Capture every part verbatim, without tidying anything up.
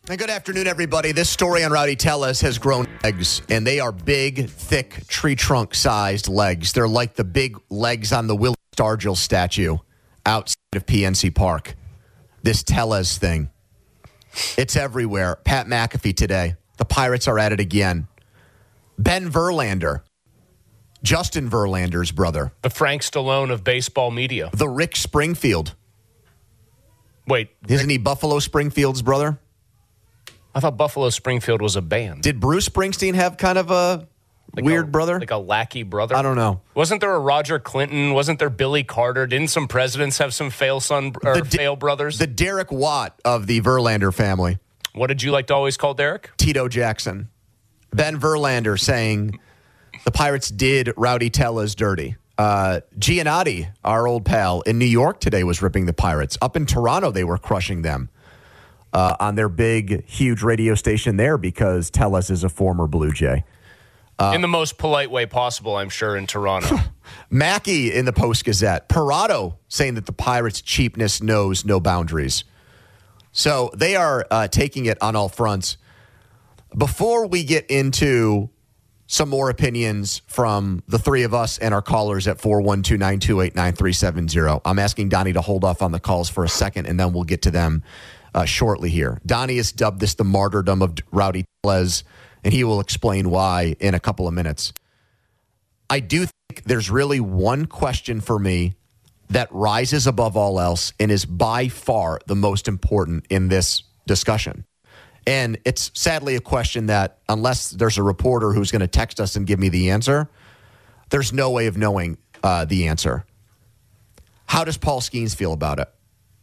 And good afternoon, everybody. This story on Rowdy Tellez has grown legs, and they are big, thick, tree trunk-sized legs. They're like the big legs on the Willie Stargell statue outside of P N C Park. This Tellez thing. It's everywhere. Pat McAfee today. The Pirates are at it again. Ben Verlander. Justin Verlander's brother. The Frank Stallone of baseball media. The Rick Springfield. Wait. Isn't Rick- he Buffalo Springfield's brother? I thought Buffalo Springfield was a band. Did Bruce Springsteen have kind of a like weird a, brother? Like a lackey brother? I don't know. Wasn't there a Roger Clinton? Wasn't there Billy Carter? Didn't some presidents have some fail son or the, fail brothers? The Derek Watt of the Verlander family. What did you like to always call Derek? Tito Jackson. Ben Verlander saying the Pirates did Rowdy Tellez dirty. Uh, Giannotti, our old pal in New York today, was ripping the Pirates. Up in Toronto, they were crushing them. Uh, on their big, huge radio station there because Tellez is a former Blue Jay. Uh, in the most polite way possible, I'm sure, in Toronto. Mackey in the Post-Gazette. Parado saying that the Pirates' cheapness knows no boundaries. So they are uh, taking it on all fronts. Before we get into some more opinions from the three of us and our callers at four one two, nine two eight, nine three seven zero, I'm asking Donnie to hold off on the calls for a second, and then we'll get to them Uh, shortly here. Donnie has dubbed this the martyrdom of Rowdy Tellez, and he will explain why in a couple of minutes. I do think there's really one question for me that rises above all else and is by far the most important in this discussion. And it's sadly a question that, unless there's a reporter who's going to text us and give me the answer, there's no way of knowing uh, the answer. How does Paul Skeens feel about it?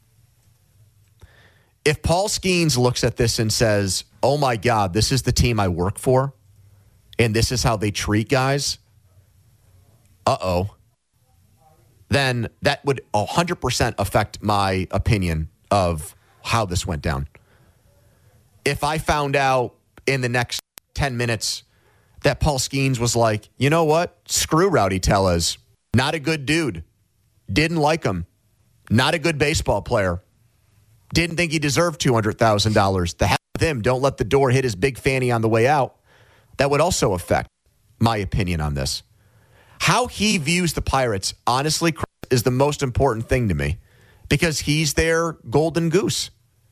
If Paul Skeens looks at this and says, oh, my God, this is the team I work for, and this is how they treat guys, uh-oh, then that would one hundred percent affect my opinion of how this went down. If I found out in the next ten minutes that Paul Skeens was like, you know what, screw Rowdy Tellez, not a good dude, didn't like him, not a good baseball player, didn't think he deserved two hundred thousand dollars. The hell with him. Don't let the door hit his big fanny on the way out. That would also affect my opinion on this. How he views the Pirates, honestly, Chris, is the most important thing to me because he's their golden goose.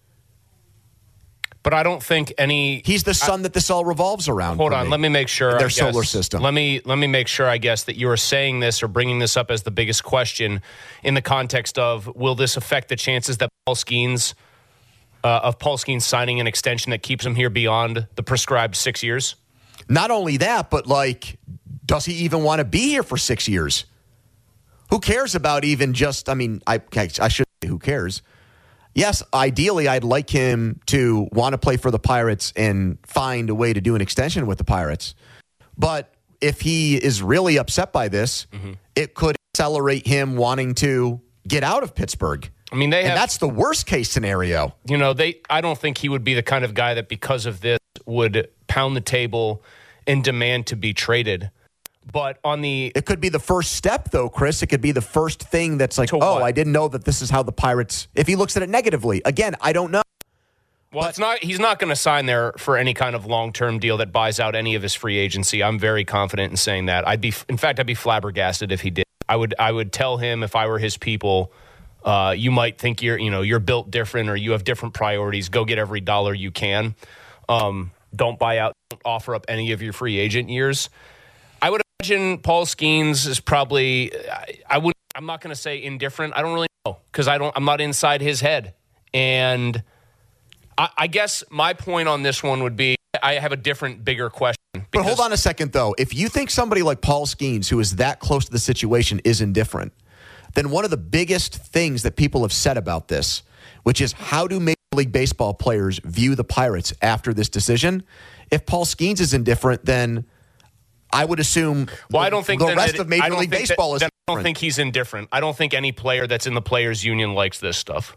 But I don't think any... He's the sun I, that this all revolves around. Hold on. Me. Let me make sure. Their I guess, solar system. Let me, let me make sure, I guess, that you are saying this or bringing this up as the biggest question in the context of, will this affect the chances that Paul Skeens... Uh, of Paul Skeens signing an extension that keeps him here beyond the prescribed six years? Not only that, but, like, does he even want to be here for six years? Who cares about even just, I mean, I, I should say who cares. Yes, ideally, I'd like him to want to play for the Pirates and find a way to do an extension with the Pirates. But if he is really upset by this, mm-hmm. it could accelerate him wanting to get out of Pittsburgh. I mean, they have, and that's the worst case scenario. You know, they. I don't think he would be the kind of guy that because of this would pound the table and demand to be traded. But on the... It could be the first step, though, Chris. It could be the first thing that's like, oh, what? I didn't know that this is how the Pirates... If he looks at it negatively. Again, I don't know. Well, but, it's not. He's not going to sign there for any kind of long-term deal that buys out any of his free agency. I'm very confident in saying that. I'd be, in fact, I'd be flabbergasted if he did. I would. I would tell him if I were his people... Uh, you might think you're, you know, you're built different or you have different priorities. Go get every dollar you can. Um, don't buy out, don't offer up any of your free agent years. I would imagine Paul Skeens is probably, I, I wouldn't, I'm not going to say indifferent. I don't really know because I don't, I'm not inside his head. And I, I guess my point on this one would be, I have a different, bigger question. But hold on a second, though. If you think somebody like Paul Skeens, who is that close to the situation, is indifferent, then one of the biggest things that people have said about this, which is how do Major League Baseball players view the Pirates after this decision? If Paul Skeens is indifferent, then I would assume well, I don't think the rest that, of Major League Baseball that, is I don't think he's indifferent. I don't think any player that's in the players' union likes this stuff.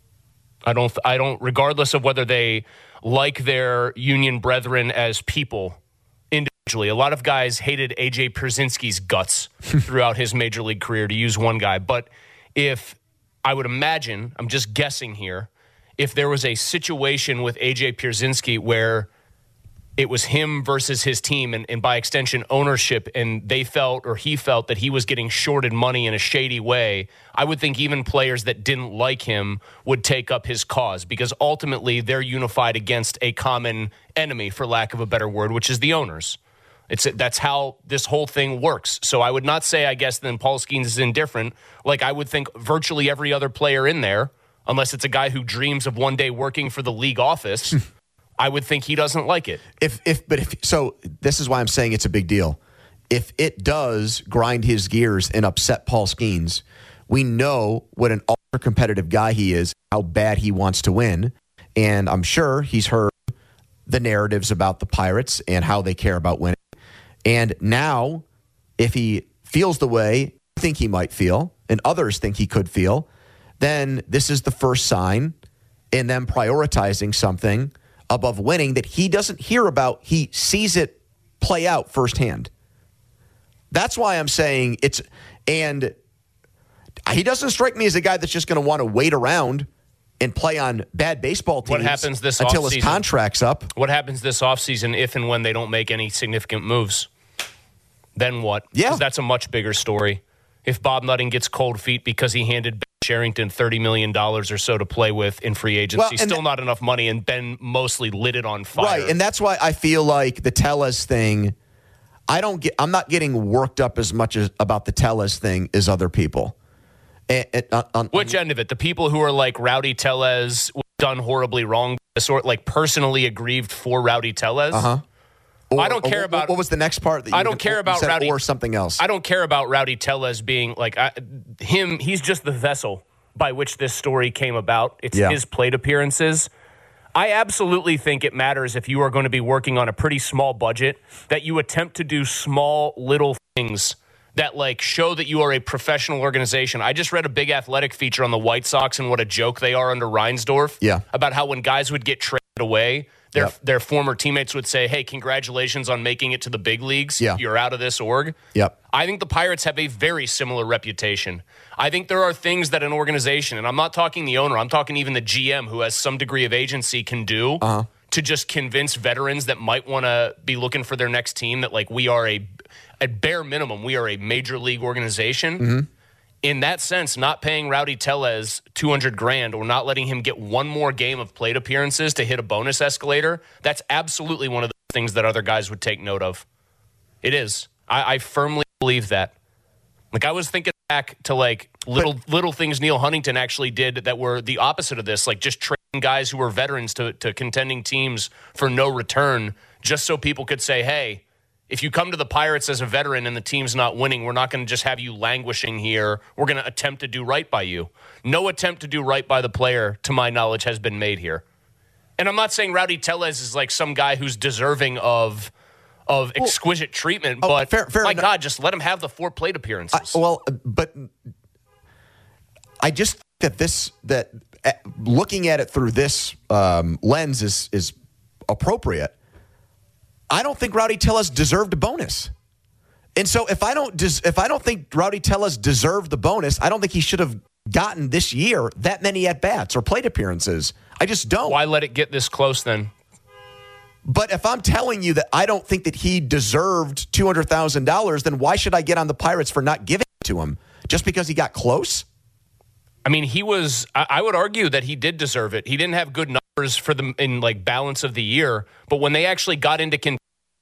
I don't, I don't, regardless of whether they like their union brethren as people individually. A lot of guys hated A J Pierzynski's guts throughout his major league career, to use one guy. But if I would imagine, I'm just guessing here, if there was a situation with A J Pierzynski where it was him versus his team and, and by extension ownership, and they felt or he felt that he was getting shorted money in a shady way, I would think even players that didn't like him would take up his cause because ultimately they're unified against a common enemy, for lack of a better word, which is the owners. It's that's how this whole thing works. So I would not say, I guess, then Paul Skeens is indifferent. Like I would think virtually every other player in there, unless it's a guy who dreams of one day working for the league office, I would think he doesn't like it. If if but if so, this is why I'm saying it's a big deal. If it does grind his gears and upset Paul Skeens, we know what an ultra competitive guy he is, how bad he wants to win, and I'm sure he's heard the narratives about the Pirates and how they care about winning. And now, if he feels the way I think he might feel, and others think he could feel, then this is the first sign in them prioritizing something above winning that he doesn't hear about. He sees it play out firsthand. That's why I'm saying it's, and he doesn't strike me as a guy that's just going to want to wait around and play on bad baseball teams what happens this until off-season? His contract's up. What happens this offseason if and when they don't make any significant moves? Then what? Yeah. 'Cause that's a much bigger story. If Bob Nutting gets cold feet because he handed Ben Cherington thirty million dollars or so to play with in free agency, well, still th- not enough money, and Ben mostly lit it on fire. Right, and that's why I feel like the Tellez thing, I don't get, I'm not getting worked up as much as about the Tellez thing as other people. And, and, on, on, Which end of it? The people who are like Rowdy Tellez was done horribly wrong, sort like personally aggrieved for Rowdy Tellez. Uh-huh. Or, I don't care or, about. What was the next part? That you I don't care about said, Rowdy or something else. I don't care about Rowdy Tellez being like I, him. He's just the vessel by which this story came about. It's yeah. his plate appearances. I absolutely think it matters if you are going to be working on a pretty small budget that you attempt to do small little things that like show that you are a professional organization. I just read a big athletic feature on the White Sox and what a joke they are under Reinsdorf. Yeah. About how when guys would get traded away, their yep. their former teammates would say, "Hey, congratulations on making it to the big leagues. Yeah. You're out of this org." Yep. I think the Pirates have a very similar reputation. I think there are things that an organization, and I'm not talking the owner, I'm talking even the G M who has some degree of agency can do uh-huh. to just convince veterans that might want to be looking for their next team that like we are a, at bare minimum, we are a major league organization. Mm-hmm. In that sense, not paying Rowdy Tellez two hundred grand or not letting him get one more game of plate appearances to hit a bonus escalator, that's absolutely one of the things that other guys would take note of. It is. I, I firmly believe that. Like I was thinking back to like little but, little things Neil Huntington actually did that were the opposite of this, like just trading guys who were veterans to, to contending teams for no return, just so people could say, hey, if you come to the Pirates as a veteran and the team's not winning, we're not going to just have you languishing here. We're going to attempt to do right by you. No attempt to do right by the player, to my knowledge, has been made here. And I'm not saying Rowdy Tellez is like some guy who's deserving of of well, exquisite treatment, oh, but fair, fair my enough. God, just let him have the four plate appearances. I, well, but I just think that this, that uh, looking at it through this um, lens is is appropriate. I don't think Rowdy Tellez deserved a bonus. And so if I don't des- if I don't think Rowdy Tellez deserved the bonus, I don't think he should have gotten this year that many at-bats or plate appearances. I just don't. Why let it get this close then? But if I'm telling you that I don't think that he deserved two hundred thousand dollars, then why should I get on the Pirates for not giving it to him? Just because he got close? I mean, he was, I would argue that he did deserve it. He didn't have good numbers for them in like balance of the year, but when they actually got into con-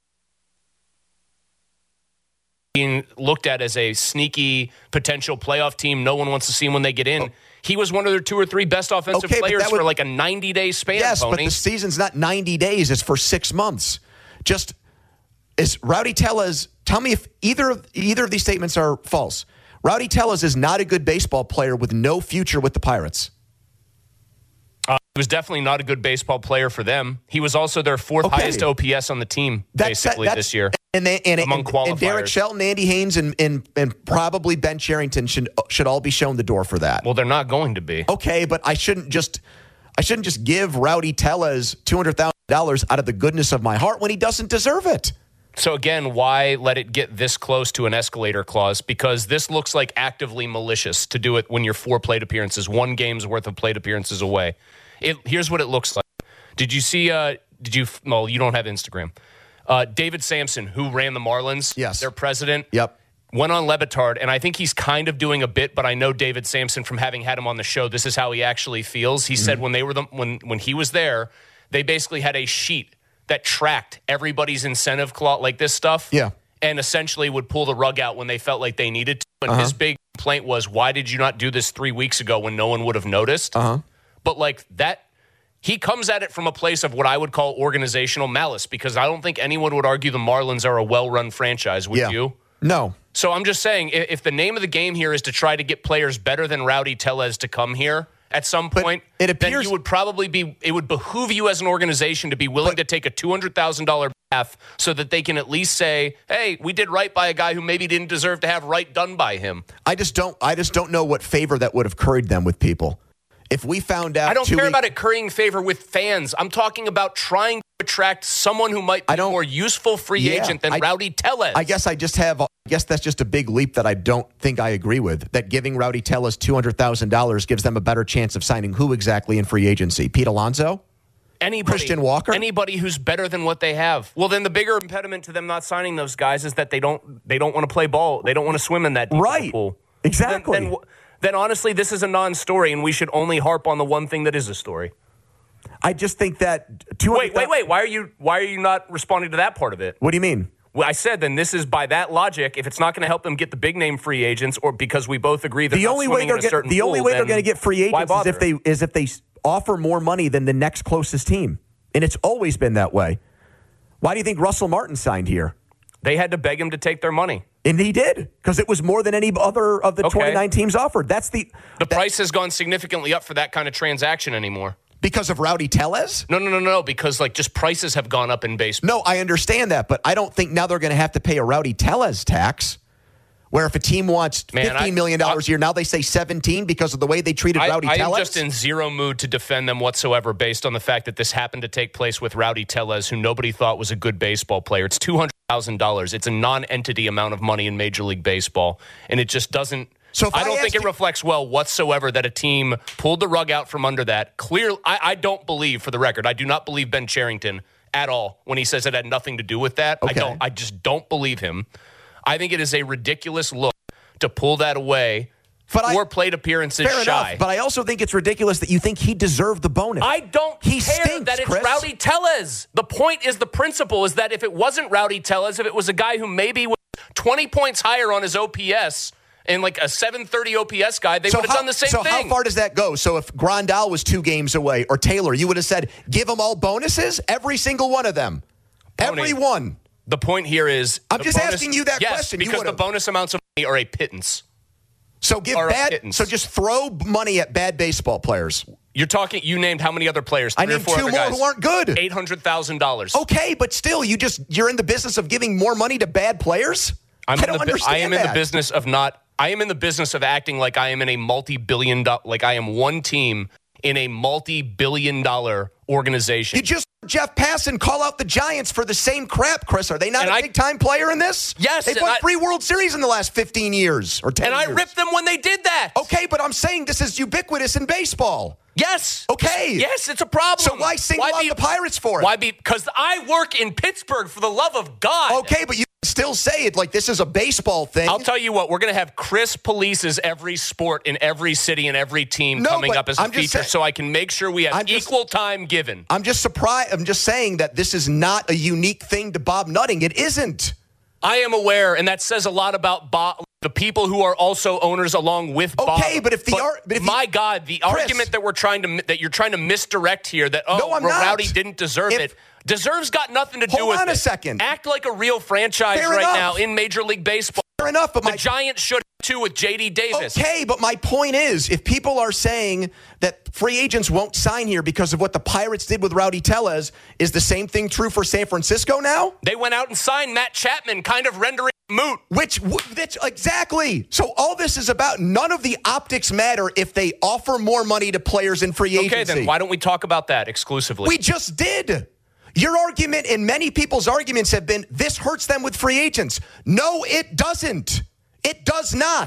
being looked at as a sneaky potential playoff team, no one wants to see him when they get in. Oh. He was one of their two or three best offensive okay, players would, for like a ninety-day span, Yes, Pony. but the season's not ninety days. It's for six months. Just, is Rowdy Tellez, tell me if either of, either of these statements are false. Rowdy Tellez is not a good baseball player with no future with the Pirates. Uh, he was definitely not a good baseball player for them. He was also their fourth okay. highest O P S on the team, that's, basically, that, this year. And they, and, among and, qualifiers. And Derek Shelton, Andy Haynes, and, and and probably Ben Cherington should should all be shown the door for that. Well, they're not going to be. Okay, but I shouldn't just I shouldn't just give Rowdy Tellez two hundred thousand dollars out of the goodness of my heart when he doesn't deserve it. So again, why let it get this close to an escalator clause? Because this looks like actively malicious to do it when you're four plate appearances, one game's worth of plate appearances away. It, here's what it looks like. Did you see, uh, did you, well, you don't have Instagram. Uh, David Sampson, who ran the Marlins, yes. their president, yep. went on Le Batard, and I think he's kind of doing a bit, but I know David Sampson from having had him on the show. This is how he actually feels. He mm-hmm. said when they were the, when when he was there, they basically had a sheet that tracked everybody's incentive clause, like this stuff, yeah, and essentially would pull the rug out when they felt like they needed to. And uh-huh. his big complaint was, why did you not do this three weeks ago when no one would have noticed? Uh-huh. But like that. He comes at it from a place of what I would call organizational malice, because I don't think anyone would argue the Marlins are a well-run franchise, would yeah. you? No. So I'm just saying, if the name of the game here is to try to get players better than Rowdy Tellez to come here at some point, it appears, then you would probably be, it would behoove you as an organization to be willing but, to take a two hundred thousand dollars bath so that they can at least say, hey, we did right by a guy who maybe didn't deserve to have right done by him. I just don't, I just don't know what favor that would have curried them with people. If we found out, I don't care week- about it currying favor with fans. I'm talking about trying to attract someone who might be a more useful free yeah, agent than I, Rowdy Tellez. I guess I just have. I guess that's just a big leap that I don't think I agree with. That giving Rowdy Tellez two hundred thousand dollars gives them a better chance of signing who exactly in free agency? Pete Alonso, anybody, Christian Walker, anybody who's better than what they have. Well, then the bigger impediment to them not signing those guys is that they don't. They don't want to play ball. They don't want to swim in that deep right. pool. Exactly. Then, then, then honestly, this is a non-story, and we should only harp on the one thing that is a story. I just think that. Wait, wait, wait. Why are you? Why are you not responding to that part of it? What do you mean? Well, I said then this is by that logic. If it's not going to help them get the big name free agents, or because we both agree that the only way they're get, the pool, only way they're going to get free agents is if they is if they offer more money than the next closest team, and it's always been that way. Why do you think Russell Martin signed here? They had to beg him to take their money. And he did, because it was more than any other of the okay. twenty-nine teams offered. That's the the that, price has gone significantly up for that kind of transaction anymore. Because of Rowdy Tellez? No, no, no, no. Because like just prices have gone up in baseball. No, I understand that, but I don't think now they're going to have to pay a Rowdy Tellez tax. Where if a team wants Man, fifteen million dollars I, a year, now they say seventeen because of the way they treated I, Rowdy I Tellez? I am just in zero mood to defend them whatsoever based on the fact that this happened to take place with Rowdy Tellez, who nobody thought was a good baseball player. It's two hundred thousand dollars. It's a non-entity amount of money in Major League Baseball, and it just doesn't so I don't I think it you, reflects well whatsoever that a team pulled the rug out from under that. Clear, I, I don't believe, for the record, I do not believe Ben Cherington at all when he says it had nothing to do with that. Okay. I don't. I just don't believe him. I think it is a ridiculous look to pull that away but four I, plate appearances fair shy. Enough, but I also think it's ridiculous that you think he deserved the bonus. I don't he care stinks, that it's Chris. Rowdy Tellez. The point is the principle is that if it wasn't Rowdy Tellez, if it was a guy who maybe was twenty points higher on his O P S and like a seven thirty O P S guy, they so would have how, done the same so thing. So how far does that go? So if Grandal was two games away or Taylor, you would have said, give them all bonuses? Every single one of them. Pony. Every one. The point here is... I'm just bonus, asking you that yes, question. because the bonus amounts of money are a pittance. So give Or bad. So just throw money at bad baseball players. You're talking. You named how many other players? I named two more guys. who aren't good. Eight hundred thousand dollars. Okay, but still, you just you're in the business of giving more money to bad players. I'm I don't the, understand I am that. in the business of not. I am in the business of acting like I am in a multi-billion dollar. Like I am one team in a multi-billion dollar organization. You just Jeff Passan call out the Giants for the same crap, Chris. Are they not and a I, big-time player in this? Yes. They've won I, three World Series in the last fifteen years or ten and years. I ripped them when they did that. Okay, but I'm saying this is ubiquitous in baseball. Yes. Okay. Yes, it's a problem. So why single out be, the Pirates for it? Why be? Because I work in Pittsburgh, for the love of God. Okay, but you still say it like this is a baseball thing. I'll tell you what, we're going to have Chris polices every sport in every city and every team no, coming up as a I'm feature, say- so I can make sure we have I'm just, equal time given. I'm just surprised. I'm just saying that this is not a unique thing to Bob Nutting. It isn't. I am aware, and that says a lot about Bob. The people who are also owners along with Bob. Okay, but if the but ar- but if my the, God, the Chris, argument that we're trying to that you're trying to misdirect here that oh no, I'm not. Rowdy didn't deserve if, it deserves got nothing to do hold with it. on a second. Act like a real franchise Fair right enough. now in Major League Baseball. Fair enough, but the my Giants should too with J D Davis. Okay, but my point is, if people are saying that free agents won't sign here because of what the Pirates did with Rowdy Tellez, is the same thing true for San Francisco now? They went out and signed Matt Chapman, kind of rendering moot. Which, which exactly. So all this is about, none of the optics matter if they offer more money to players in free agency. Okay, then why don't we talk about that exclusively? We just did. Your argument and many people's arguments have been, this hurts them with free agents. No, it doesn't. It does not.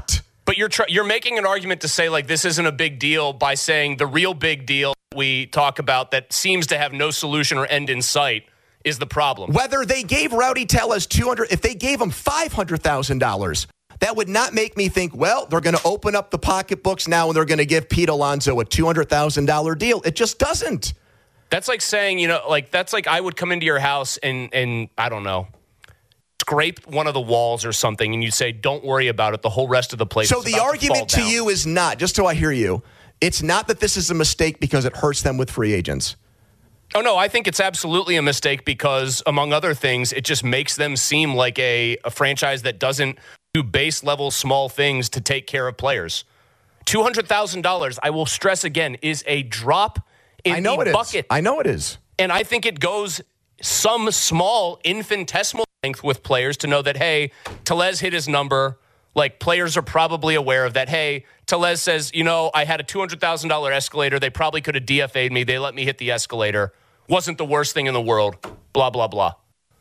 But you're tr- you're making an argument to say, like, this isn't a big deal by saying the real big deal we talk about that seems to have no solution or end in sight is the problem. Whether they gave Rowdy Tellez two hundred, if they gave him five hundred thousand dollars, that would not make me think, well, they're going to open up the pocketbooks now and they're going to give Pete Alonso a two hundred thousand dollars deal. It just doesn't. That's like saying, you know, like, that's like I would come into your house and, and I don't know, scrape one of the walls or something, and you say, don't worry about it. The whole rest of the place So is the about argument to, to fall down. you is not, just so I hear you, it's not that this is a mistake because it hurts them with free agents. Oh, no, I think it's absolutely a mistake because, among other things, it just makes them seem like a, a franchise that doesn't do base-level small things to take care of players. two hundred thousand dollars, I will stress again, is a drop in I know the it bucket. Is. I know it is. And I think it goes some small infinitesimal length with players to know that, hey, Tellez hit his number. Like, players are probably aware of that. Hey, Tellez says, you know, I had a two hundred thousand dollars escalator. They probably could have D F A'd me. They let me hit the escalator. Wasn't the worst thing in the world. Blah, blah, blah.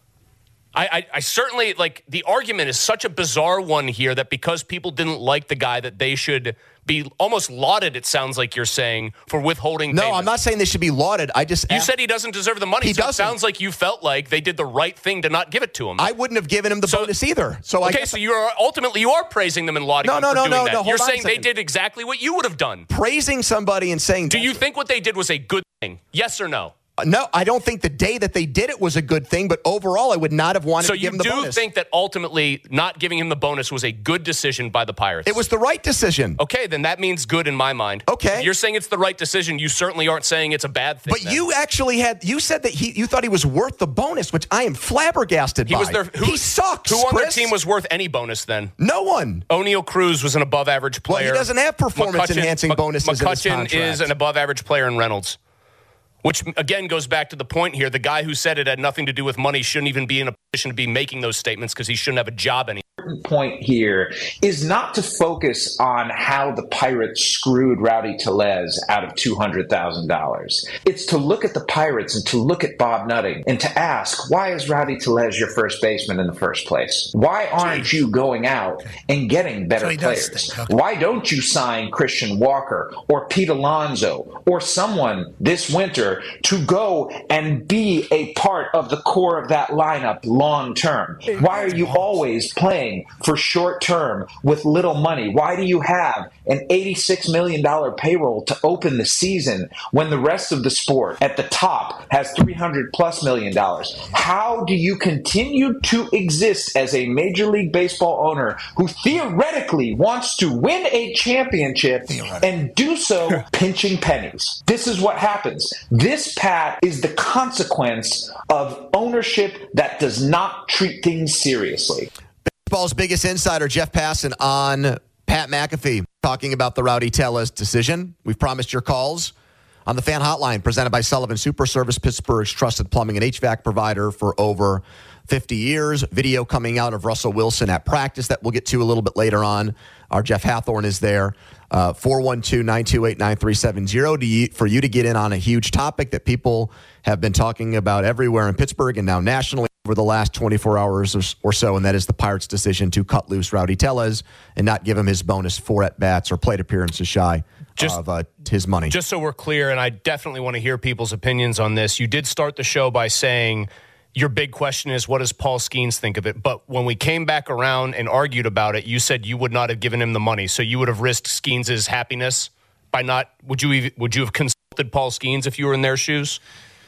I, I, I certainly, like, the argument is such a bizarre one here that because people didn't like the guy that they should be almost lauded, it sounds like you're saying, for withholding No, payments. I'm not saying they should be lauded. I just You asked, said he doesn't deserve the money, He so doesn't. it sounds like you felt like they did the right thing to not give it to him. I wouldn't have given him the So- bonus either. So I okay, guess so you are ultimately you are praising them and lauding No, them no, for no, doing no, that. no, hold You're on a saying they second. did exactly what you would have done. praising somebody and saying, Do you think what they did was a good thing? Yes or no? no, I don't think the day that they did it was a good thing, but overall, I would not have wanted So to give you him the do bonus. think that ultimately not giving him the bonus was a good decision by the Pirates? It was the right decision. Okay, then that means good in my mind. Okay. If you're saying it's the right decision. You certainly aren't saying it's a bad thing. But then. you actually had, you said that he, you thought he was worth the bonus, which I am flabbergasted he by. was their, who, he sucks, Who on their Chris. team was worth any bonus then? No one. O'Neal Cruz was an above-average Well, player. he doesn't have performance-enhancing McCutcheon- bonuses in his McCutcheon contract. is an above-average player in Reynolds. Which, again, goes back to the point here. The guy who said it had nothing to do with money shouldn't even be in a position to be making those statements because he shouldn't have a job anymore. Point here is not to focus on how the Pirates screwed Rowdy Tellez out of two hundred thousand dollars. It's to look at the Pirates and to look at Bob Nutting and to ask, why is Rowdy Tellez your first baseman in the first place? Why aren't you going out and getting better So he does players? think, okay. Why don't you sign Christian Walker or Pete Alonso or someone this winter to go and be a part of the core of that lineup long term? Why are you always playing for short term with little money? Why do you have an eighty-six million dollars payroll to open the season when the rest of the sport at the top has three hundred plus million dollars? How do you continue to exist as a Major League Baseball owner who theoretically wants to win a championship and do so pinching pennies? This is what happens. This, Pat, is the consequence of ownership that does not treat things seriously. Baseball's biggest insider, Jeff Passan, on Pat McAfee, talking about the Rowdy Tellez decision. We've promised your calls on the fan hotline presented by Sullivan Super Service, Pittsburgh's trusted plumbing and H V A C provider for over fifty years. Video coming out of Russell Wilson at practice that we'll get to a little bit later on. Our Jeff Hathorn is there. Uh, four one two, nine two eight, nine three seven zero to you, for you to get in on a huge topic that people have been talking about everywhere in Pittsburgh and now nationally over the last twenty-four hours or, or so, and that is the Pirates' decision to cut loose Rowdy Tellez and not give him his bonus four at-bats or plate appearances shy Just- of uh, his money. Just so we're clear, and I definitely want to hear people's opinions on this, you did start the show by saying your big question is, what does Paul Skeens think of it? But when we came back around and argued about it, you said you would not have given him the money, so you would have risked Skeens' happiness by not. Would you even, would you have consulted Paul Skeens if you were in their shoes?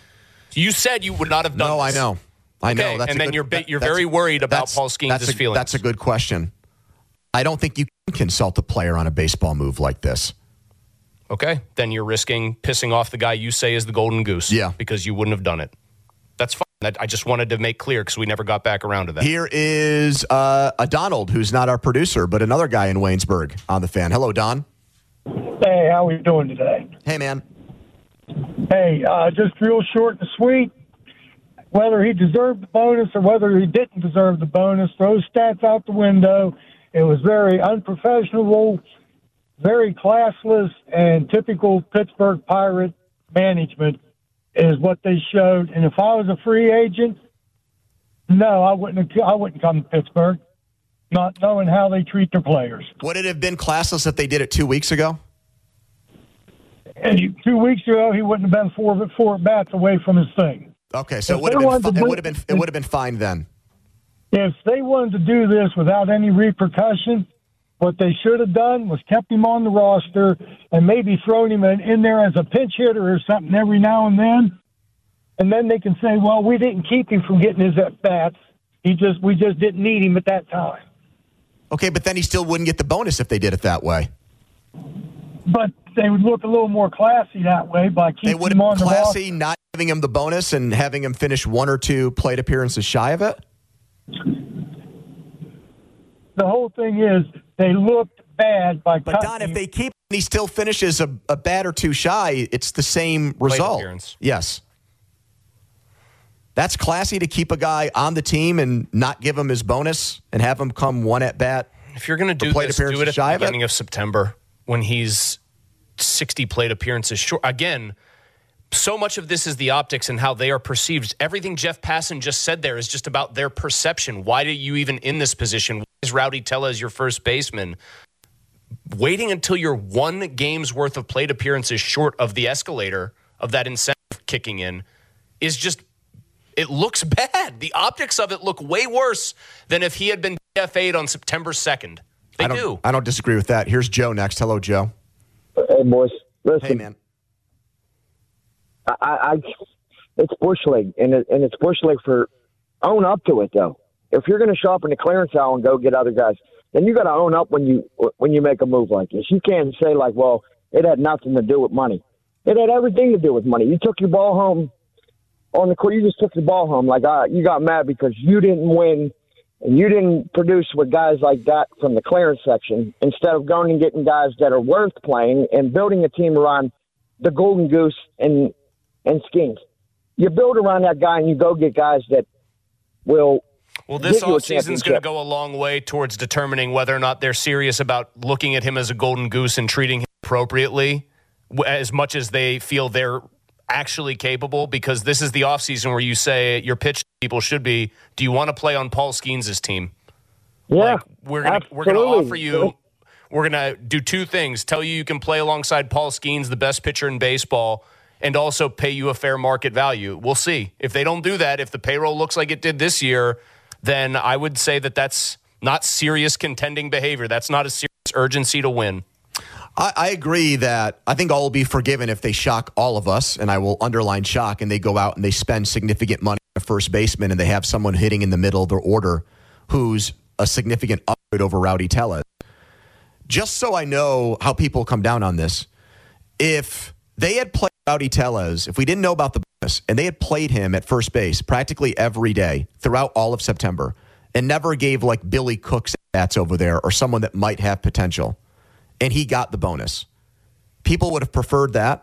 You said you would not have done. No, I this. know. I know. Okay, That's and a then good- you're bi- you're that's- very worried about that's- Paul Skeens' that's a- feelings. That's a good question. I don't think you can consult a player on a baseball move like this. Okay, then you're risking pissing off the guy you say is the golden goose. Yeah. Because you wouldn't have done it. That's fine. That, I just wanted to make clear because we never got back around to that. Here is uh, a Donald, who's not our producer, but another guy in Waynesburg on the fan. Hello, Don. Hey, how are we doing today? Hey, man. Hey, uh, just real short and sweet. Whether he deserved the bonus or whether he didn't deserve the bonus, throw stats out the window. It was very unprofessional, very classless, and typical Pittsburgh Pirate management is what they showed. And if I was a free agent, no, I wouldn't. I wouldn't come to Pittsburgh. not knowing how they treat their players. Would it have been classless if they did it two weeks ago? And two weeks ago, he wouldn't have been four, four bats away from his thing. Okay, so If it would they have been wanted to fi- it do- would have been it would have been fine then. If they wanted to do this without any repercussion, what they should have done was kept him on the roster and maybe thrown him in, in there as a pinch hitter or something every now and then. And then they can say, well, we didn't keep him from getting his at-bats. He just, we just didn't need him at that time. Okay, but then he still wouldn't get the bonus if they did it that way. But they would look a little more classy that way by They keeping would him have on been the roster. classy, not giving him the bonus and having him finish one or two plate appearances shy of it? The whole thing is they looked bad by But, cutting Don, if him. they keep him and he still finishes a, a bat or two shy, it's the same result. appearance. Yes. That's classy to keep a guy on the team and not give him his bonus and have him come one at bat. If you're going to do plate this, do appearances it at shy the of it? beginning of September when he's sixty plate appearances short. Again, so much of this is the optics and how they are perceived. Everything Jeff Passan just said there is just about their perception. Why are you even in this position? Why is Rowdy Tellez your first baseman? Waiting until you're one game's worth of plate appearances short of the escalator of that incentive kicking in is just, it looks bad. The optics of it look way worse than if he had been D F A'd on September second. They I don't, do. I don't disagree with that. Here's Joe next. Hello, Joe. Hey, boys. Listen, Hey, man. I, I, it's Bush League, and, it, and it's Bush League for own up to it, though. If you're going to show up in the clearance aisle and go get other guys, then you got to own up when you when you make a move like this. You can't say, like, well, it had nothing to do with money. It had everything to do with money. You took your ball home on the court. You just took the ball home. Like, uh, you got mad because you didn't win and you didn't produce with guys like that from the clearance section instead of going and getting guys that are worth playing and building a team around the Golden Goose and and Skeens. You build around that guy and you go get guys that will Well, this give you a offseason is going to championship. go a long way towards determining whether or not they're serious about looking at him as a golden goose and treating him appropriately w- as much as they feel they're actually capable, because this is the offseason where you say your pitch people should be, do you want to play on Paul Skeens' team? Yeah, Like, we're gonna we're gonna absolutely. offer you, we're gonna do two things: tell you you can play alongside Paul Skeens, the best pitcher in baseball, and also pay you a fair market value. We'll see. If they don't do that, if the payroll looks like it did this year, then I would say that that's not serious contending behavior. That's not a serious urgency to win. I, I agree that I think all will be forgiven if they shock all of us, and I will underline shock, and they go out and they spend significant money on a first baseman, and they have someone hitting in the middle of their order who's a significant upgrade over Rowdy Tellez. Just so I know how people come down on this, if they had played Rowdy Tellez, if we didn't know about the bonus, and they had played him at first base practically every day throughout all of September, and never gave like Billy Cook's bats over there or someone that might have potential, and he got the bonus, people would have preferred that.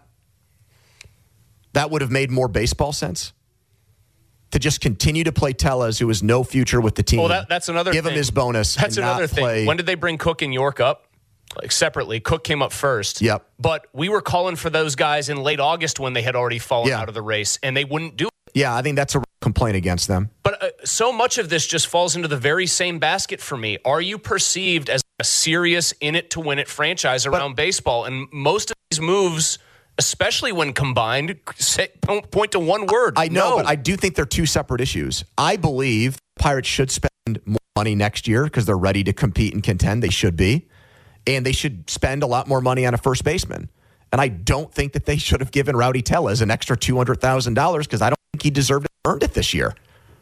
That would have made more baseball sense. To just continue to play Tellez, who has no future with the team. Well, that, that's another Give thing. him his bonus. That's and another not thing. play. When did they bring Cook and York up? Like separately. Cook came up first. Yep. But we were calling for those guys in late August when they had already fallen Yeah. out of the race, and they wouldn't do it. Yeah, I think that's a complaint against them. But uh, so much of this just falls into the very same basket for me. Are you perceived as a serious in-it-to-win-it franchise around baseball? And most of these moves, especially when combined, say, point to one word. I know, No. but I do think they're two separate issues. I believe Pirates should spend more money next year because they're ready to compete and contend. They should be. And they should spend a lot more money on a first baseman. And I don't think that they should have given Rowdy Tellez an extra two hundred thousand dollars because I don't think he deserved it, earned it this year.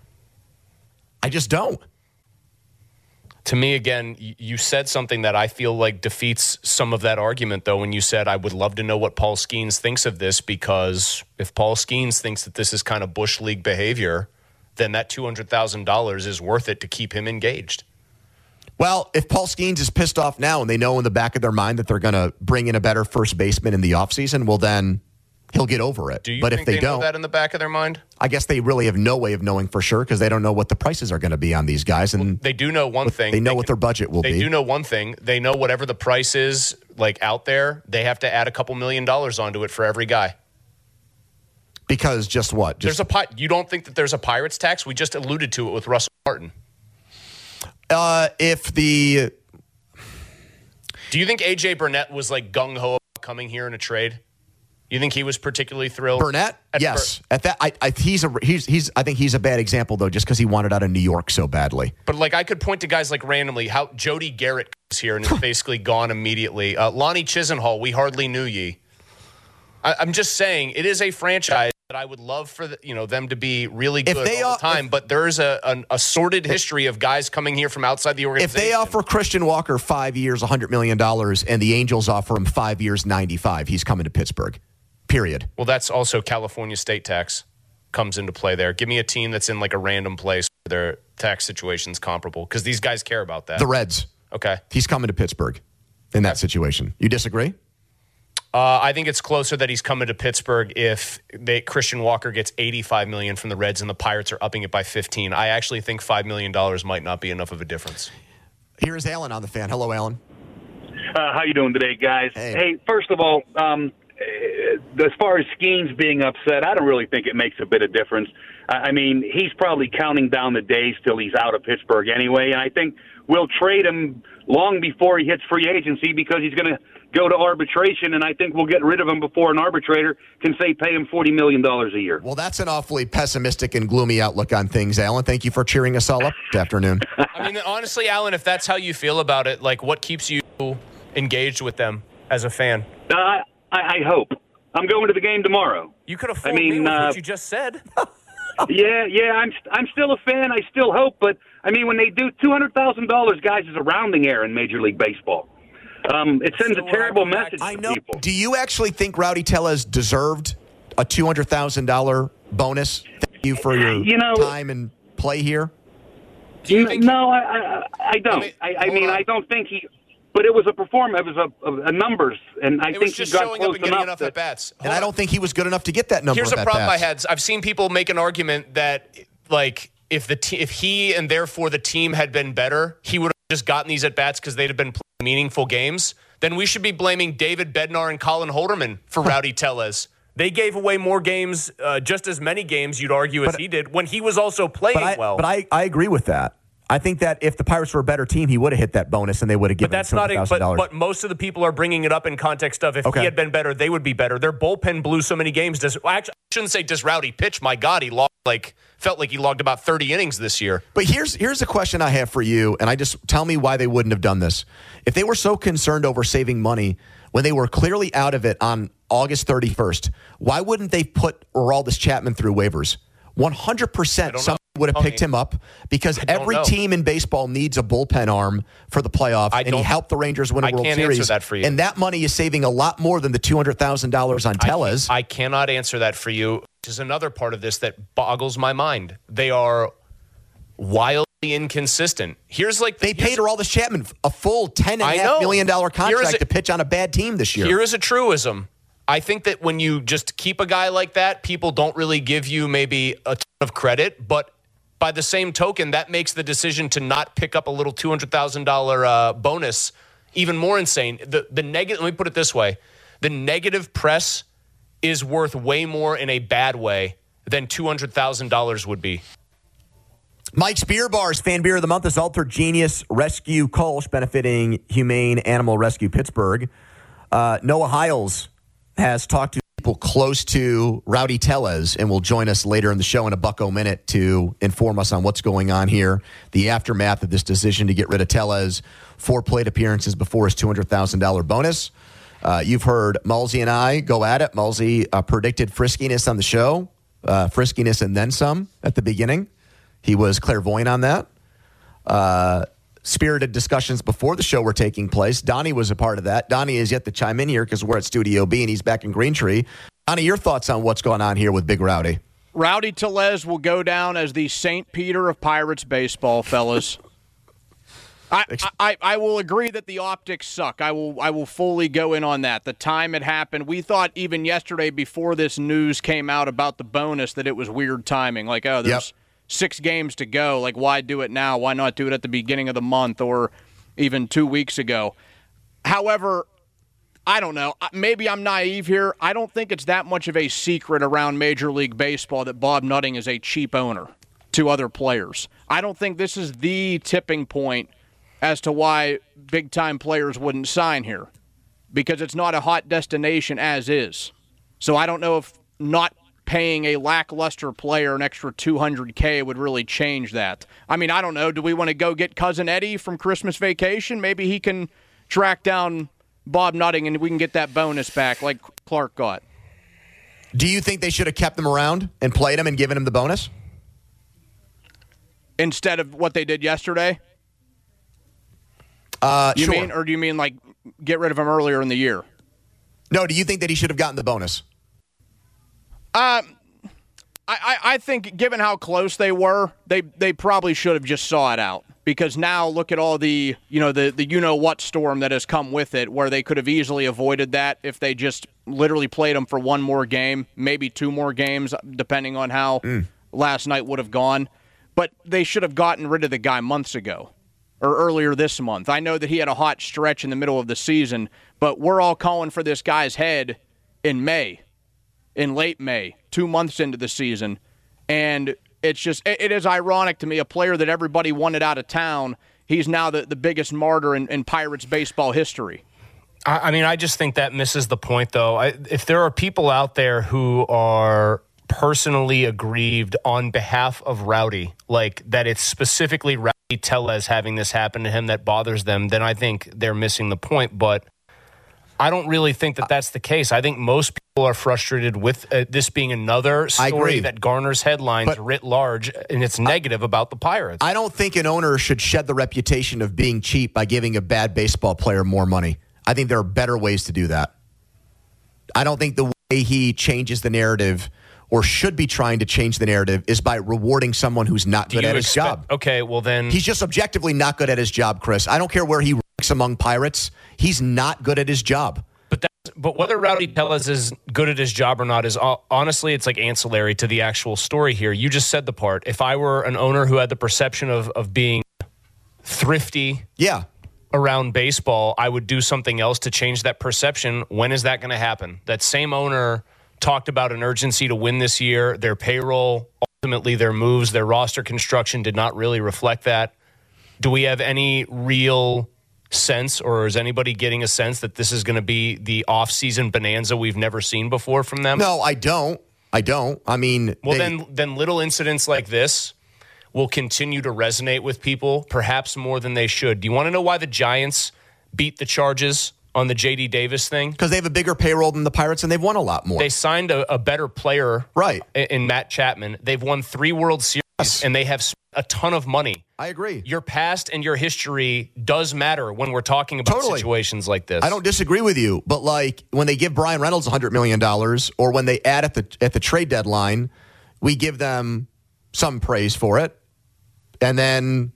I just don't. To me, again, y- you said something that I feel like defeats some of that argument, though, when you said, I would love to know what Paul Skeens thinks of this, because if Paul Skeens thinks that this is kind of Bush League behavior, then that two hundred thousand dollars is worth it to keep him engaged. Well, if Paul Skeens is pissed off now and they know in the back of their mind that they're going to bring in a better first baseman in the offseason, well, then he'll get over it. Do you but think if they, they don't, know that in the back of their mind? I guess they really have no way of knowing for sure because they don't know what the prices are going to be on these guys. And They do know one thing. they know They what can- their budget will They be. do know one thing. They know whatever the price is, like out there, they have to add a couple million dollars onto it for every guy. Because just what? Just There's a pi- You don't think that there's a Pirates tax? We just alluded to it with Russell Martin. Uh, if the Do you think A J Burnett was like gung ho about coming here in a trade? You think he was particularly thrilled? Burnett, at yes. Bur- at that, I, I, he's a he's he's. I think he's a bad example though, just because he wanted out of New York so badly. But like, I could point to guys like randomly how Jody Garrett is here and is basically gone immediately. Uh, Lonnie Chisenhall, we hardly knew ye. I, I'm just saying, it is a franchise that I would love for the, you know them to be really good If they all are- the time. if- but there's a an, a sordid history of guys coming here from outside the If organization. they offer Christian Walker five years, one hundred million dollars, and the Angels offer him five years, ninety-five, he's coming to Pittsburgh. Period. Well, that's also California state tax comes into play there. Give me a team that's in like a random place where their tax situation's comparable, because these guys care about that. The Reds. Okay. He's coming to Pittsburgh in that situation. You disagree? Uh, I think it's closer that he's coming to Pittsburgh if they, Christian Walker gets eighty-five million dollars from the Reds and the Pirates are upping it by fifteen. I actually think five million dollars might not be enough of a difference. Here's Alan on the fan. Hello, Alan. Uh, how you doing today, guys? Hey. Hey, first of all, um, as far as Skeens being upset, I don't really think it makes a bit of difference. I I mean, he's probably counting down the days till he's out of Pittsburgh anyway, and I think we'll trade him long before he hits free agency because he's going to go to arbitration, and I think we'll get rid of him before an arbitrator can say pay him forty million dollars a year. Well, that's an awfully pessimistic and gloomy outlook on things, Alan. Thank you for cheering us all up this afternoon. I mean, honestly, Alan, if that's how you feel about it, like, what keeps you engaged with them as a fan? Uh, I, I hope. I'm going to the game tomorrow. You could have I fooled me mean, with uh, what you just said. Yeah, yeah, I'm I'm still a fan. I still hope, but I mean, when they do two hundred thousand dollars, guys, is a rounding error in Major League Baseball. Um, it sends So a terrible we're back- message I to know. people. Do you actually think Rowdy Tellez deserved a two hundred thousand dollars bonus? Thank you for your You know- time and play here. Do you think no, I, I, I don't. I mean, I, I hold mean, on. I don't think he. But it was a performance. It was a, a, a numbers, and I it think was he just got showing close up and getting enough. enough that- at bats? And I don't think he was good enough to get that number. Here's of a problem I at-bats. had. I've seen people make an argument that, like, if the te- if he and therefore the team had been better, he would have just gotten these at bats because they'd have been playing meaningful games. Then we should be blaming David Bednar and Colin Holderman for Rowdy Tellez. They gave away more games, uh, just as many games, you'd argue, as But- he did when he was also playing But I, well. but I, I agree with that. I think that if the Pirates were a better team, he would have hit that bonus and they would have given But that's him not. two A, hundred thousand but, dollars. but most of the people are bringing it up in context of if Okay. he had been better, they would be better. Their bullpen blew so many games. Does well, actually, I shouldn't say does Rowdy pitch? My God, he logged like felt like he logged about thirty innings this year. But here's here's a question I have for you, and I just tell me why they wouldn't have done this. If they were so concerned over saving money when they were clearly out of it on August thirty-first, why wouldn't they put Aroldis Chapman through waivers? one hundred percent somebody would have Tony, picked him up because I don't every know. team in baseball needs a bullpen arm for the playoffs, I and he don't- helped the Rangers win a I World can't Series. answer that for you. And that money is saving a lot more than the two hundred thousand dollars on Tellez. I, I cannot answer that for you. Which is another part of this that boggles my mind. They are wildly inconsistent. Here's like They paid Aroldis Chapman a full ten and a I half know. million dollar Here is contract a- to pitch on a bad team this year. Here is a truism. I think that when you just keep a guy like that, people don't really give you maybe a ton of credit. But by the same token, that makes the decision to not pick up a little two hundred thousand dollars uh, bonus even more insane. The the negative. Let me put it this way: the negative press is worth way more in a bad way than two hundred thousand dollars would be. Mike's Beer Bars Fan Beer of the Month is Alter Genius Rescue Kolsch, benefiting Humane Animal Rescue Pittsburgh. Uh, Noah Hiles has talked to people close to Rowdy Tellez and will join us later in the show in a bucko minute to inform us on what's going on here, the aftermath of this decision to get rid of Tellez, four plate appearances before his two hundred thousand dollars bonus. Uh, you've heard Mulsey and I go at it. Mulsey uh, predicted friskiness on the show, uh, friskiness and then some at the beginning. He was clairvoyant on that. Uh, spirited discussions before the show were taking place. Donnie was a part of that. Donnie is yet to chime in here because we're at Studio B and he's back in Green Tree. Donnie, your thoughts on what's going on here with Big Rowdy? Rowdy Tellez will go down as the Saint Peter of Pirates baseball, fellas. I, I, I will agree that the optics suck. I will I will fully go in on that. The time it happened, we thought even yesterday before this news came out about the bonus that it was weird timing. Like, oh, there's Yep. six games to go. Like, why do it now? Why not do it at the beginning of the month or even two weeks ago? However, I don't know. Maybe I'm naive here. I don't think it's that much of a secret around Major League Baseball that Bob Nutting is a cheap owner. to other players. I don't think this is the tipping point as to why big-time players wouldn't sign here, because it's not a hot destination as is. So I don't know if not paying a lackluster player an extra two hundred K would really change that. I mean, I don't know. Do we want to go get Cousin Eddie from Christmas Vacation? Maybe he can track down Bob Nutting and we can get that bonus back like Clark got. Do you think they should have kept him around and played him and given him the bonus? Instead of what they did yesterday? Uh, you sure. mean, or do you mean like get rid of him earlier in the year? No, do you think that he should have gotten the bonus? Um, I, I think given how close they were, they, they probably should have just saw it out. Because now look at all the, you know, the, the you-know-what storm that has come with it, where they could have easily avoided that if they just literally played him for one more game, maybe two more games, depending on how mm. last night would have gone. But they should have gotten rid of the guy months ago or earlier this month. I know that he had a hot stretch in the middle of the season, but we're all calling for this guy's head in May. In late May, two months into the season. And it's just, it is ironic to me, a player that everybody wanted out of town, he's now the, the biggest martyr in, in Pirates baseball history. I, I mean, I just think that misses the point, though. I, if there are people out there who are personally aggrieved on behalf of Rowdy, like that it's specifically Rowdy Tellez having this happen to him that bothers them, then I think they're missing the point. But I don't really think that that's the case. I think most people are frustrated with uh, this being another story that garners headlines but writ large, and it's negative I, about the Pirates. I don't think an owner should shed the reputation of being cheap by giving a bad baseball player more money. I think there are better ways to do that. I don't think the way he changes the narrative or should be trying to change the narrative is by rewarding someone who's not good at his expect, job. Okay, well then... He's just objectively not good at his job, Chris. I don't care where he ranks among Pirates. He's not good at his job. But that's, but whether Rowdy Tellez is good at his job or not is uh, honestly, it's like ancillary to the actual story here. You just said the part. If I were an owner who had the perception of, of being thrifty yeah. around baseball, I would do something else to change that perception. When is that going to happen? That same owner talked about an urgency to win this year. Their payroll, ultimately their moves, their roster construction did not really reflect that. Do we have any real sense, or is anybody getting a sense that this is going to be the off-season bonanza we've never seen before from them? No, I don't. I don't. I mean... Well, they, then, then little incidents like this will continue to resonate with people, perhaps more than they should. Do you want to know why the Giants beat the charges on the J D Davis thing? Because they have a bigger payroll than the Pirates, and they've won a lot more. They signed a, a better player right. in, in Matt Chapman. They've won three World Series, yes. and they have spent a ton of money. I agree. Your past and your history does matter when we're talking about totally. situations like this. I don't disagree with you, but like when they give Brian Reynolds one hundred million dollars, or when they add at the at the trade deadline, we give them some praise for it. And then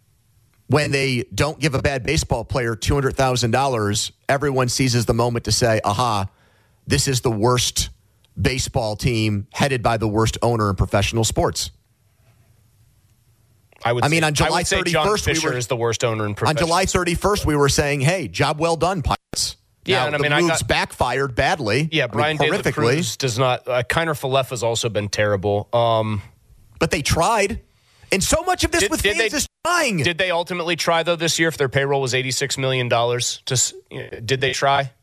when they don't give a bad baseball player two hundred thousand dollars, everyone seizes the moment to say, aha, this is the worst baseball team headed by the worst owner in professional sports. I would. I mean, say, on July thirty-first, John Fisher we were, is the worst owner in professional. On July thirty-first, we were saying, "Hey, job well done, Pirates." Yeah, now, and I the mean, moves I got, backfired badly. Yeah, Brian I mean, De La Cruz does not. Uh, Kiner Falefa has also been terrible. Um, but they tried, and so much of this did, with did fans they, is trying. Did they ultimately try though this year? If their payroll was eighty-six million dollars, just did they try?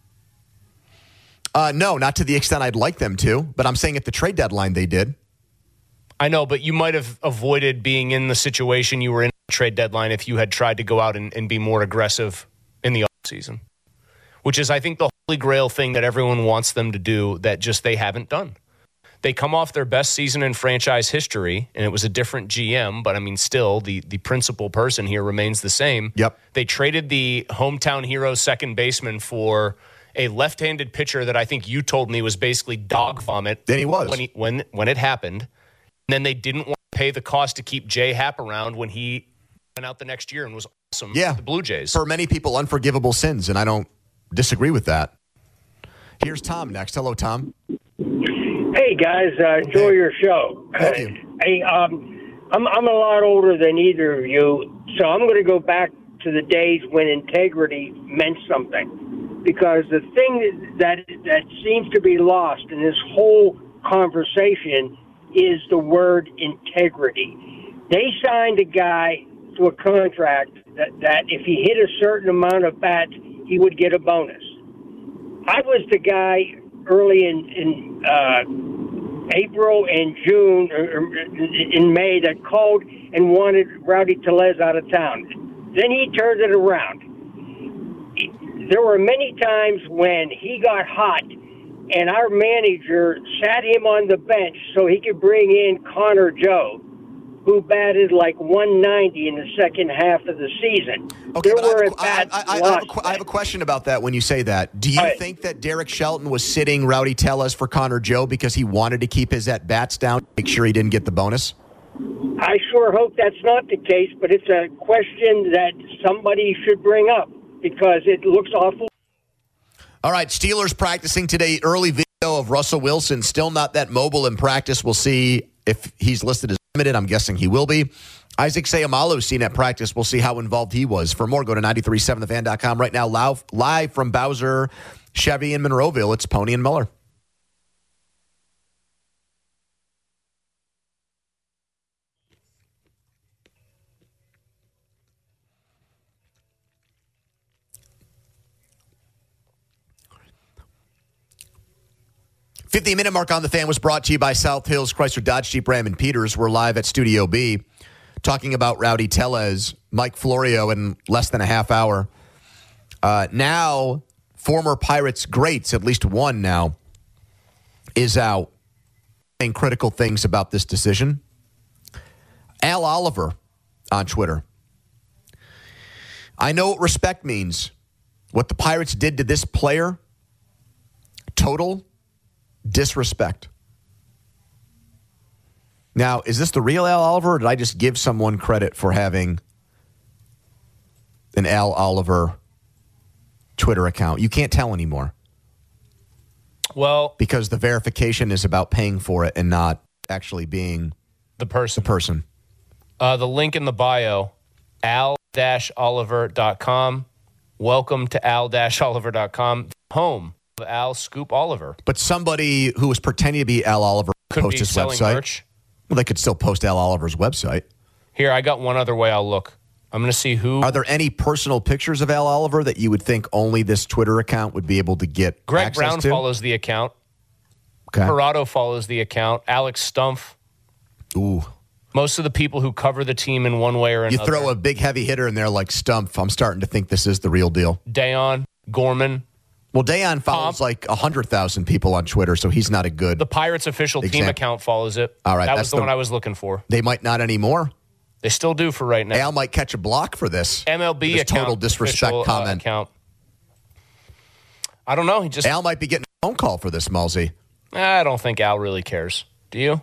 Uh, no, not to the extent I'd like them to. But I'm saying at the trade deadline they did. I know, but you might have avoided being in the situation you were in at the trade deadline if you had tried to go out and, and be more aggressive in the offseason, which is, I think, the holy grail thing that everyone wants them to do that just they haven't done. They come off their best season in franchise history, and it was a different G M, but, I mean, still, the, the principal person here remains the same. Yep. They traded the hometown hero second baseman for a left-handed pitcher that I think you told me was basically dog vomit. Then he was. When, he, when, when it happened. And then they didn't want to pay the cost to keep Jay Happ around when he went out the next year and was awesome yeah. for the Blue Jays. For many people, unforgivable sins, and I don't disagree with that. Here's Tom next. Hello, Tom. Hey, guys. Uh, enjoy your show. Thank you. Hey, um, I'm, I'm a lot older than either of you, so I'm going to go back to the days when integrity meant something. Because the thing that that seems to be lost in this whole conversation is the word integrity. They signed a guy to a contract that, that if he hit a certain amount of bats, he would get a bonus. I was the guy early in, in uh, April and June, or in May, that called and wanted Rowdy Tellez out of town. Then he turned it around. There were many times when he got hot, and our manager sat him on the bench so he could bring in Connor Joe, who batted like one ninety in the second half of the season. Okay, there but were I, have a, I, I, I, have a, I have a question about that when you say that. Do you right. think that Derek Shelton was sitting Rowdy Tellez for Connor Joe because he wanted to keep his at-bats down, make sure he didn't get the bonus? I sure hope that's not the case, but it's a question that somebody should bring up because it looks awful. All right, Steelers practicing today. Early video of Russell Wilson, still not that mobile in practice. We'll see if he's listed as limited. I'm guessing he will be. Isaac Seumalo seen at practice. We'll see how involved he was. For more, go to nine three seven the fan dot com. Right now, live, live from Bowser Chevy in Monroeville, it's Pony and Miller. fifty-minute mark on the fan was brought to you by South Hills Chrysler Dodge Jeep Ram and Peters. We're live at Studio B talking about Rowdy Tellez, Mike Florio in less than a half hour. Uh, now, former Pirates greats, at least one now, is out saying critical things about this decision. Al Oliver on Twitter. I know what respect means. What the Pirates did to this player, total disrespect. Now, is this the real Al Oliver, or did I just give someone credit for having an Al Oliver Twitter account? You can't tell anymore. Well, because the verification is about paying for it and not actually being the person. The person. Uh, the link in the bio, al dash oliver dot com. Welcome to al dash oliver dot com, home of Al Scoop Oliver. But somebody who was pretending to be Al Oliver could post be his selling website. Merch. Well, they could still post Al Oliver's website. Here, I got one other way I'll look. I'm going to see who. Are there any personal pictures of Al Oliver that you would think only this Twitter account would be able to get Greg access Brown to? follows the account. Okay. Parado follows the account. Alex Stumpf. Ooh. Most of the people who cover the team in one way or another. You throw a big heavy hitter in there like Stumpf, I'm starting to think this is the real deal. Dayon, Gorman. Well, Dayon follows Pomp. like one hundred thousand people on Twitter, so he's not a good... The Pirates official example. team account follows it. All right. That that's was the, the one I was looking for. They might not anymore. They still do for right now. Al might catch a block for this. M L B account. Total disrespect official, comment. Uh, account. I don't know. He just Al might be getting a phone call for this, Malsey. I don't think Al really cares. Do you?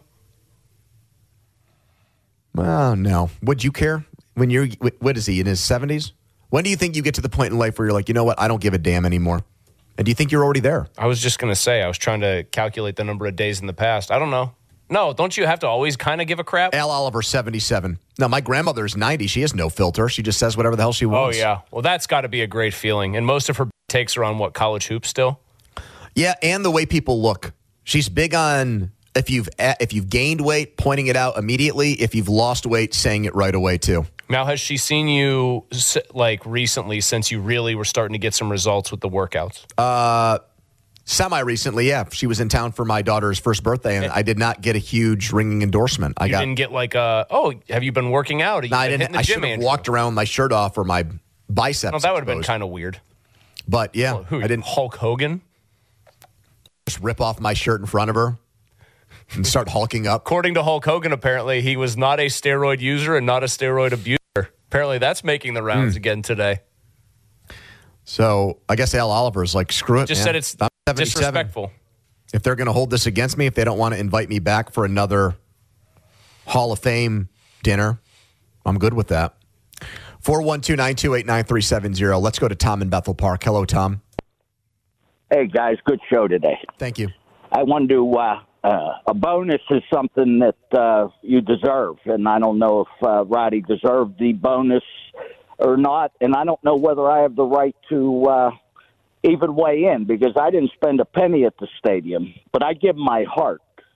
Oh, no. Would you care? When you're, what is he, in his seventies? When do you think you get to the point in life where you're like, you know what, I don't give a damn anymore? And do you think you're already there? I was just going to say, I was trying to calculate the number of days in the past. I don't know. No, don't you have to always kind of give a crap? Al Oliver, seventy-seven. No, my grandmother's ninety. She has no filter. She just says whatever the hell she wants. Oh, yeah. Well, that's got to be a great feeling. And most of her takes are on, what, college hoops still? Yeah, and the way people look. She's big on, if you've if you've gained weight, pointing it out immediately. If you've lost weight, saying it right away, too. Now, has she seen you, like, recently since you really were starting to get some results with the workouts? Uh... Semi-recently, yeah. She was in town for my daughter's first birthday, and I did not get a huge ringing endorsement. I you got, didn't get like, a, oh, have you been working out? No, I didn't. I should have walked around with my shirt off or my biceps. No, that would have been kind of weird. But, yeah, well, who, I didn't. Hulk Hogan? Just rip off my shirt in front of her and start hulking up. According to Hulk Hogan, apparently, he was not a steroid user and not a steroid abuser. Apparently, that's making the rounds mm. again today. So, I guess Al Oliver's like, screw it, Just man. said it's disrespectful. If they're going to hold this against me, if they don't want to invite me back for another Hall of Fame dinner, I'm good with that. four one two, nine two eight, nine three seven zero. Let's go to Tom in Bethel Park. Hello, Tom. Hey, guys. Good show today. Thank you. I wanted to, uh, uh, a bonus is something that uh, you deserve, and I don't know if uh, Rowdy deserved the bonus or not, and I don't know whether I have the right to uh, even weigh in because I didn't spend a penny at the stadium, but I give my heart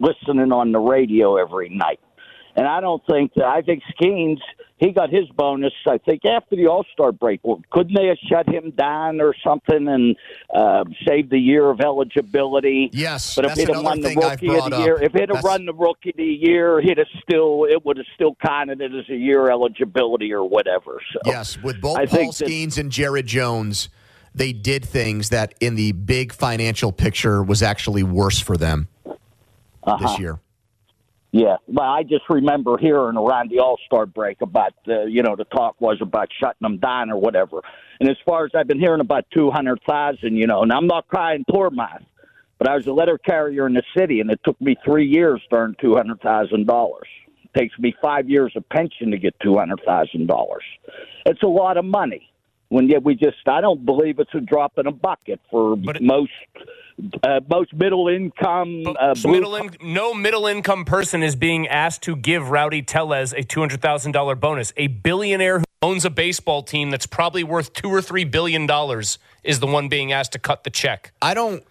listening on the radio every night. And I don't think that, I think Skeens, he got his bonus, I think, after the All-Star break. Well, couldn't they have shut him down or something and uh, saved the year of eligibility? Yes, but if that's he'd have another won the thing I've Rookie of brought the up. Year, if he'd have That's- run the Rookie of the Year, he'd have still, it would have still counted it as a year eligibility or whatever. So Yes, with both I Paul think that- Skeens and Jared Jones, they did things that in the big financial picture was actually worse for them uh-huh. this year. Yeah, well, I just remember hearing around the All-Star break about, uh, you know, the talk was about shutting them down or whatever. And as far as I've been hearing about two hundred thousand, you know, and I'm not crying poor math, but I was a letter carrier in the city, and it took me three years to earn two hundred thousand dollars. It takes me five years of pension to get two hundred thousand dollars. It's a lot of money. When yet we just, I don't believe it's a drop in a bucket for But it- most uh, most middle income. Uh, blue- middle in, no middle income person is being asked to give Rowdy Tellez a two hundred thousand dollars bonus. A billionaire who owns a baseball team that's probably worth two or three billion dollars is the one being asked to cut the check. I don't.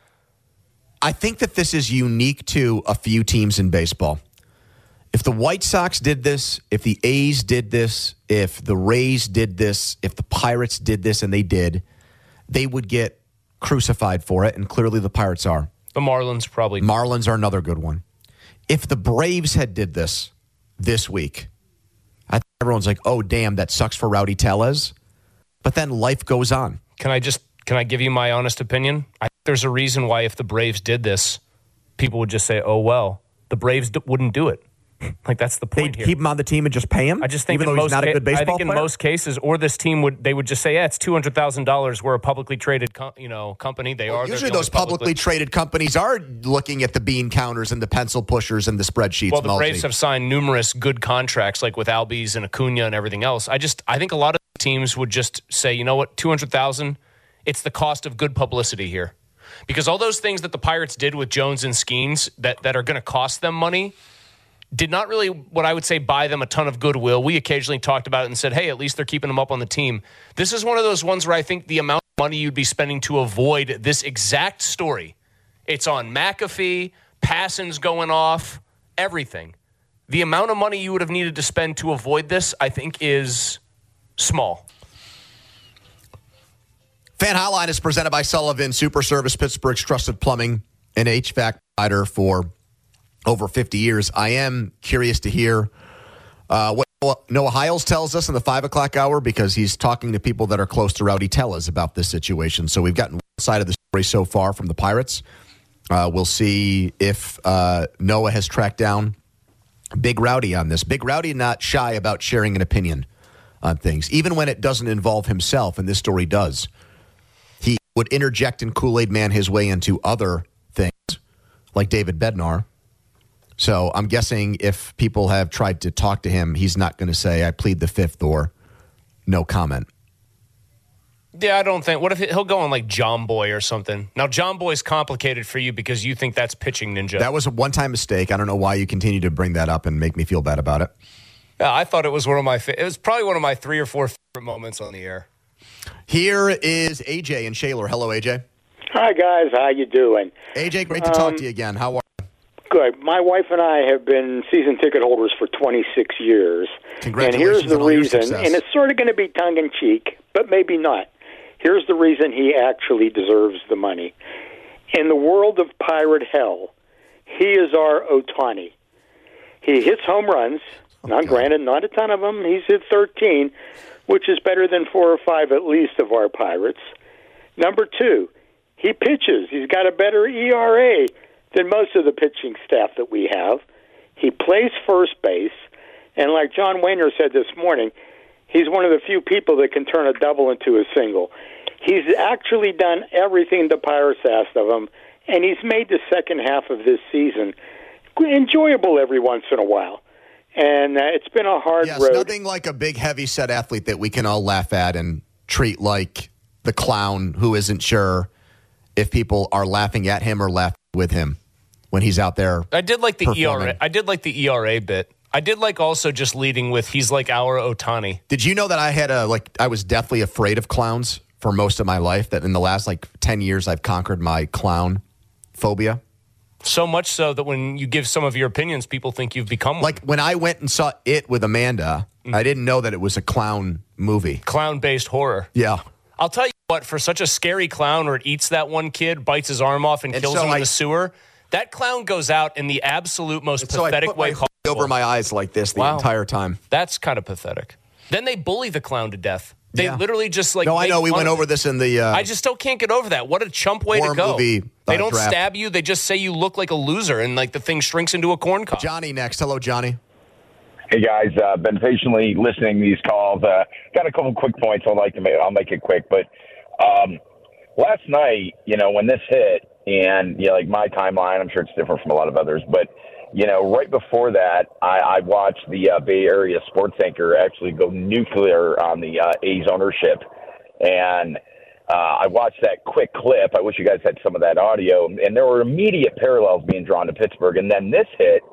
I think that this is unique to a few teams in baseball. If the White Sox did this, if the A's did this, if the Rays did this, if the Pirates did this, and they did, they would get crucified for it, and clearly the Pirates are. The Marlins probably. Marlins are another good one. If the Braves had did this this week, I think everyone's like, oh, damn, that sucks for Rowdy Tellez. But then life goes on. Can I just can I give you my honest opinion? I think there's a reason why if the Braves did this, people would just say, oh, well, the Braves d- wouldn't do it. Like, that's the point They'd here. keep him on the team and just pay him? I just think even in though most he's not a ca- good baseball I think in player? most cases, or this team would they would just say, yeah, it's two hundred thousand dollars. We're a publicly traded, com- you know, company. They Well, are. They're usually the those only publicly traded companies are looking at the bean counters and the pencil pushers and the spreadsheets. Well, the Malty. Braves have signed numerous good contracts, like with Albies and Acuna and everything else. I just, I think a lot of teams would just say, you know what, two hundred thousand. It's the cost of good publicity here, because all those things that the Pirates did with Jones and Skeens that that are going to cost them money did not really, what I would say, buy them a ton of goodwill. We occasionally talked about it and said, hey, at least they're keeping them up on the team. This is one of those ones where I think the amount of money you'd be spending to avoid this exact story, it's on McAfee, Passon's going off, everything. The amount of money you would have needed to spend to avoid this, I think, is small. Fan Hotline is presented by Sullivan Super Service, Pittsburgh's trusted plumbing and H V A C provider for over fifty years. I am curious to hear uh, what Noah Hiles tells us in the five o'clock hour, because he's talking to people that are close to Rowdy Tellez about this situation. So we've gotten one side of the story so far from the Pirates. Uh, we'll see if uh, Noah has tracked down Big Rowdy on this. Big Rowdy not shy about sharing an opinion on things, even when it doesn't involve himself, and this story does. He would interject and Kool-Aid Man his way into other things, like David Bednar. So I'm guessing if people have tried to talk to him, he's not going to say, I plead the fifth or no comment. Yeah, I don't think. What if he'll go on like John Boy or something? Now, John Boy's complicated for you because you think that's pitching ninja. That was a one-time mistake. I don't know why you continue to bring that up and make me feel bad about it. Yeah, I thought it was one of my. Fa- it was probably one of my three or four favorite moments on the air. Here is A J in Shaler. Hello, A J. Hi, guys. How you doing? A J, great to Um, talk to you again. How are you? Good. My wife and I have been season ticket holders for twenty-six years. Congratulations And here's the on all your reason, success. and it's sort of going to be tongue-in-cheek, but maybe not. Here's the reason he actually deserves the money. In the world of pirate hell, he is our Ohtani. He hits home runs. Oh, now, God. granted, not a ton of them. He's hit thirteen, which is better than four or five at least of our Pirates. Number two, he pitches. He's got a better E R A than most of the pitching staff that we have. He plays first base, and like John Wayner said this morning, he's one of the few people that can turn a double into a single. He's actually done everything the Pirates asked of him, and he's made the second half of this season enjoyable every once in a while. And uh, it's been a hard Yes, road. nothing like a big, heavy-set athlete that we can all laugh at and treat like the clown who isn't sure if people are laughing at him or laughing with him when he's out there. I did like the E R A. performing. I did like the E R A bit. I did like also just leading with he's like our Ohtani. Did you know that I had a like I was deathly afraid of clowns for most of my life? That in the last like ten years I've conquered my clown phobia. So much so that when you give some of your opinions, people think you've become one. Like when I went and saw It with Amanda, mm. I didn't know that it was a clown movie. Clown-based horror. Yeah. I'll tell you what, for such a scary clown where it eats that one kid, bites his arm off, and, and kills so him I, in the sewer, that clown goes out in the absolute most pathetic so I put way my possible. Over my eyes like this the wow. entire time. That's kind of pathetic. Then they bully the clown to death. They yeah. literally just like. No, I know. We went over this in the. Uh, I just still can't get over that. What a chump way to go. Movie, uh, they don't draft. stab you. They just say you look like a loser, and like the thing shrinks into a corn cob. Johnny next. Hello, Johnny. Hey guys, uh, been patiently listening to these calls. Uh, got a couple quick points. I'd like to make. I'll make it quick. But um, last night, you know, when this hit, and you know, like my timeline, I'm sure it's different from a lot of others, but. You know, right before that, I, I watched the uh, Bay Area sports anchor actually go nuclear on the uh, A's ownership. And uh, I watched that quick clip. I wish you guys had some of that audio. And there were immediate parallels being drawn to Pittsburgh. And then this hit,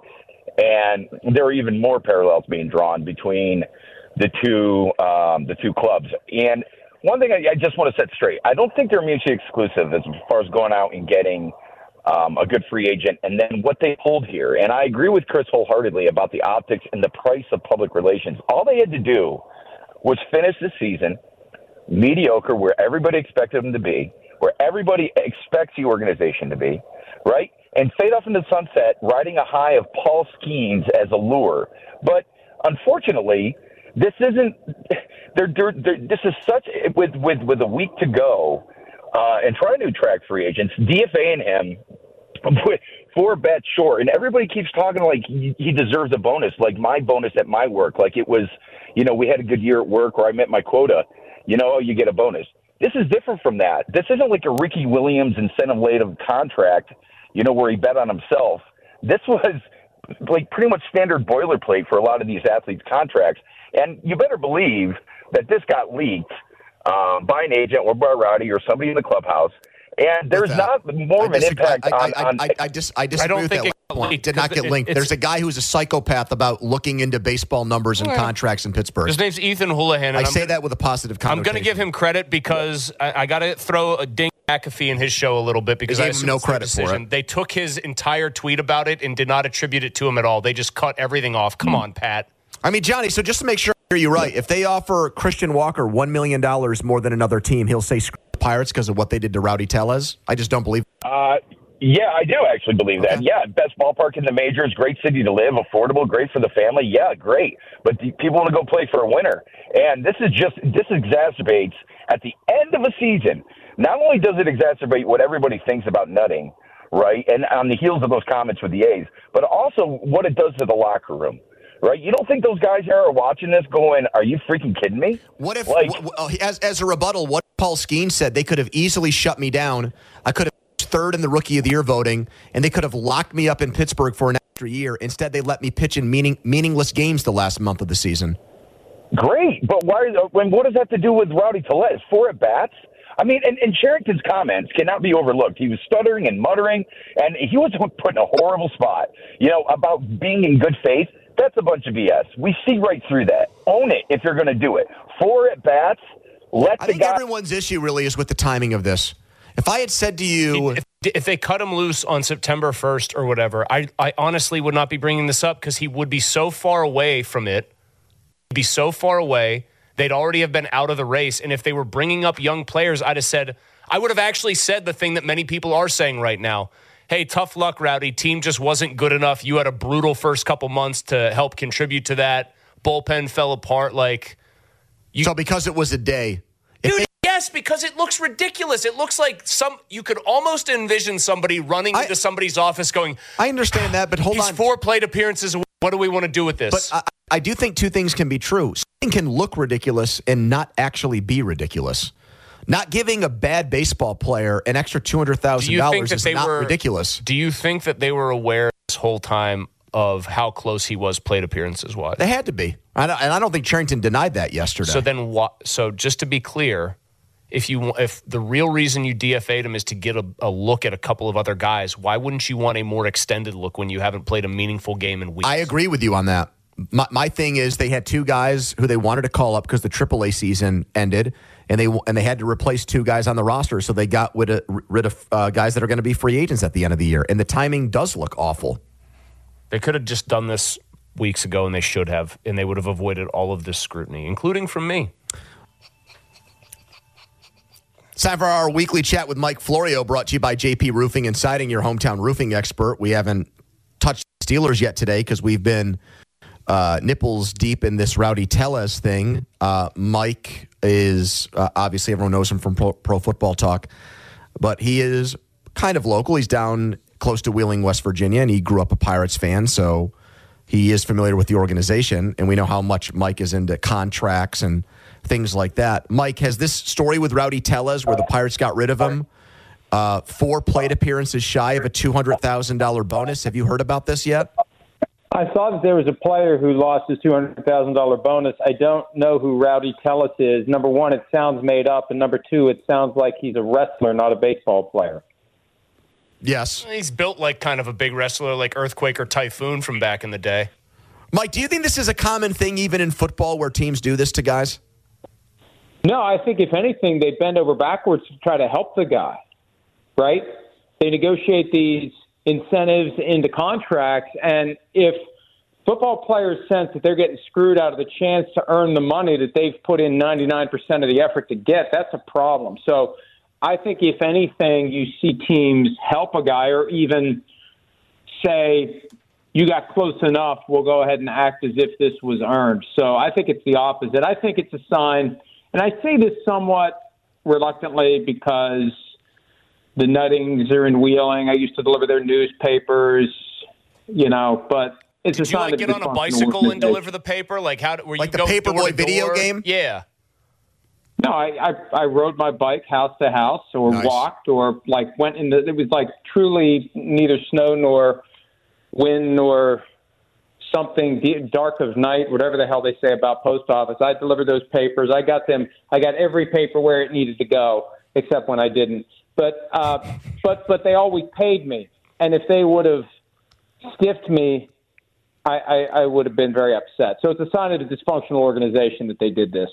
and there were even more parallels being drawn between the two um, the two clubs. And one thing I, I just want to set straight, I don't think they're mutually exclusive as far as going out and getting – Um, a good free agent, and then what they pulled here. And I agree with Chris wholeheartedly about the optics and the price of public relations. All they had to do was finish the season mediocre where everybody expected them to be, where everybody expects the organization to be, right? And fade off into the sunset, riding a high of Paul Skeens as a lure. But unfortunately, this isn't they're, they're, they're, this is such with, with, with a week to go. Uh, and trying to attract free agents, DFAing him with four bets short. And everybody keeps talking like he, he deserves a bonus, like my bonus at my work. Like it was, you know, we had a good year at work or I met my quota. You know, you get a bonus. This is different from that. This isn't like a Ricky Williams incentive-laden contract, you know, where he bet on himself. This was like pretty much standard boilerplate for a lot of these athletes' contracts. And you better believe that this got leaked. Um, by an agent or by Rowdy or somebody in the clubhouse, and there's not more of an impact I, I, on. I, on I, I, dis, I disagree I don't with think that it point. leaked, Did not get it, linked. There's a guy who's a psychopath about looking into baseball numbers and yeah. contracts in Pittsburgh. His name's Ethan Houlihan. I I'm say gonna, that with a positive connotation. I'm going to give him credit because I, I got to throw a ding McAfee in his show a little bit because they I gave him no credit decision. for it. They took his entire tweet about it and did not attribute it to him at all. They just cut everything off. Come on, Pat. I mean, Johnny, so just to make sure I hear you right, if they offer Christian Walker one million dollars more than another team, he'll say screw the Pirates because of what they did to Rowdy Tellez? I just don't believe uh, yeah, I do actually believe that. Okay. Yeah, best ballpark in the majors, great city to live, affordable, great for the family. Yeah, great. But the, people want to go play for a winner. And this is just, this exacerbates at the end of a season. Not only does it exacerbate what everybody thinks about nutting, right, and on the heels of those comments with the A's, but also what it does to the locker room. Right? You don't think those guys here are watching this going, are you freaking kidding me? What if, like, w- w- as, as a rebuttal, what Paul Skeens said, they could have easily shut me down. I could have third in the Rookie of the Year voting, and they could have locked me up in Pittsburgh for an extra year. Instead, they let me pitch in meaning, meaningless games the last month of the season. Great, but why? When what does that have to do with Rowdy Tellez? Four at-bats? I mean, and, and Sherrington's comments cannot be overlooked. He was stuttering and muttering, and he was put in a horrible spot, you know, about being in good faith. That's a bunch of B S. We see right through that. Own it if you're going to do it. Four at-bats, let I the think guy... everyone's issue really is with the timing of this. If I had said to you... If, if they cut him loose on September first or whatever, I, I honestly would not be bringing this up because he would be so far away from it. He'd be so far away. They'd already have been out of the race. And if they were bringing up young players, I'd have said... I would have actually said the thing that many people are saying right now. Hey, tough luck, Rowdy. Team just wasn't good enough. You had a brutal first couple months to help contribute to that. Bullpen fell apart. Like, you, so because it was a day. Dude, they, yes, because it looks ridiculous. It looks like some you could almost envision somebody running I, into somebody's office going, I understand that, but hold he's on. four plate appearances. What do we want to do with this? But I, I do think two things can be true. Something can look ridiculous and not actually be ridiculous. Not giving a bad baseball player an extra two hundred thousand dollars is not were, ridiculous. Do you think that they were aware this whole time of how close he was plate appearances-wise? They had to be. And I don't think Cherington denied that yesterday. So then, what? So just to be clear, if you if the real reason you D F A'd him is to get a, a look at a couple of other guys, why wouldn't you want a more extended look when you haven't played a meaningful game in weeks? I agree with you on that. my, my thing is they had two guys who they wanted to call up because the triple A season ended, and they and they had to replace two guys on the roster, so they got rid of, rid of uh, guys that are going to be free agents at the end of the year. And the timing does look awful. They could have just done this weeks ago, and they should have, and they would have avoided all of this scrutiny, including from me. It's time for our weekly chat with Mike Florio, brought to you by J P Roofing and Siding, your hometown roofing expert. We haven't touched the Steelers yet today because we've been uh, nipples deep in this Rowdy Tellez thing. Uh, Mike is, uh, obviously everyone knows him from Pro, Pro Football Talk, but he is kind of local. He's down close to Wheeling, West Virginia, and he grew up a Pirates fan, so he is familiar with the organization, and we know how much Mike is into contracts and things like that. Mike, has this story with Rowdy Tellez, where the Pirates got rid of him, uh, four plate appearances shy of a two hundred thousand dollars bonus, have you heard about this yet? I saw that there was a player who lost his two hundred thousand dollars bonus. I don't know who Rowdy Tellez is. Number one, it sounds made up, and number two, it sounds like he's a wrestler, not a baseball player. Yes. He's built like kind of a big wrestler like Earthquake or Typhoon from back in the day. Mike, do you think this is a common thing even in football where teams do this to guys? No, I think if anything, they bend over backwards to try to help the guy, right? They negotiate these incentives into contracts, and if football players sense that they're getting screwed out of the chance to earn the money that they've put in ninety-nine percent of the effort to get, that's a problem. So I think if anything, you see teams help a guy or even say, you got close enough, we'll go ahead and act as if this was earned. So I think it's the opposite. I think it's a sign, and I say this somewhat reluctantly because the Nuttings are in Wheeling. I used to deliver their newspapers, you know, but it's Did a you sign like of get on a bicycle and deliver the paper? Like how? Were like you the go Paperboy door to video door? game? Yeah. No, I, I I rode my bike house to house, or Nice. walked, or like went in the. It was like truly neither snow nor wind nor something deep, dark of night, whatever the hell they say about post office. I delivered those papers. I got them. I got every paper where it needed to go, except when I didn't. But uh, but but they always paid me, and if they would have stiffed me, I, I, I would have been very upset. So it's a sign of the dysfunctional organization that they did this.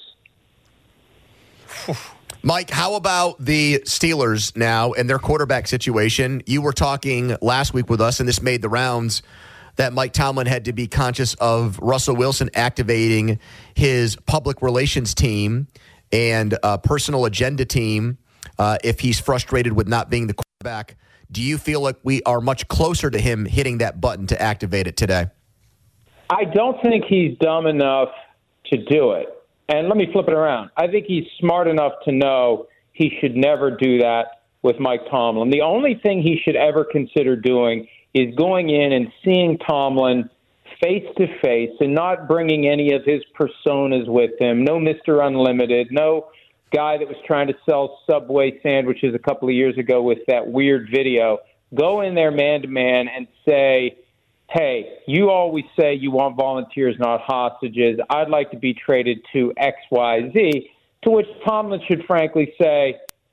Mike, how about the Steelers now and their quarterback situation? You were talking last week with us, and this made the rounds, that Mike Tomlin had to be conscious of Russell Wilson activating his public relations team and uh, personal agenda team uh, if he's frustrated with not being the quarterback. Do you feel like we are much closer to him hitting that button to activate it today? I don't think he's dumb enough to do it. And let me flip it around. I think he's smart enough to know he should never do that with Mike Tomlin. The only thing he should ever consider doing is going in and seeing Tomlin face to face and not bringing any of his personas with him. No Mister Unlimited, no guy that was trying to sell Subway sandwiches a couple of years ago with that weird video. Go in there man to man and say, hey, you always say you want volunteers, not hostages. I'd like to be traded to X Y Z, to which Tomlin should frankly say,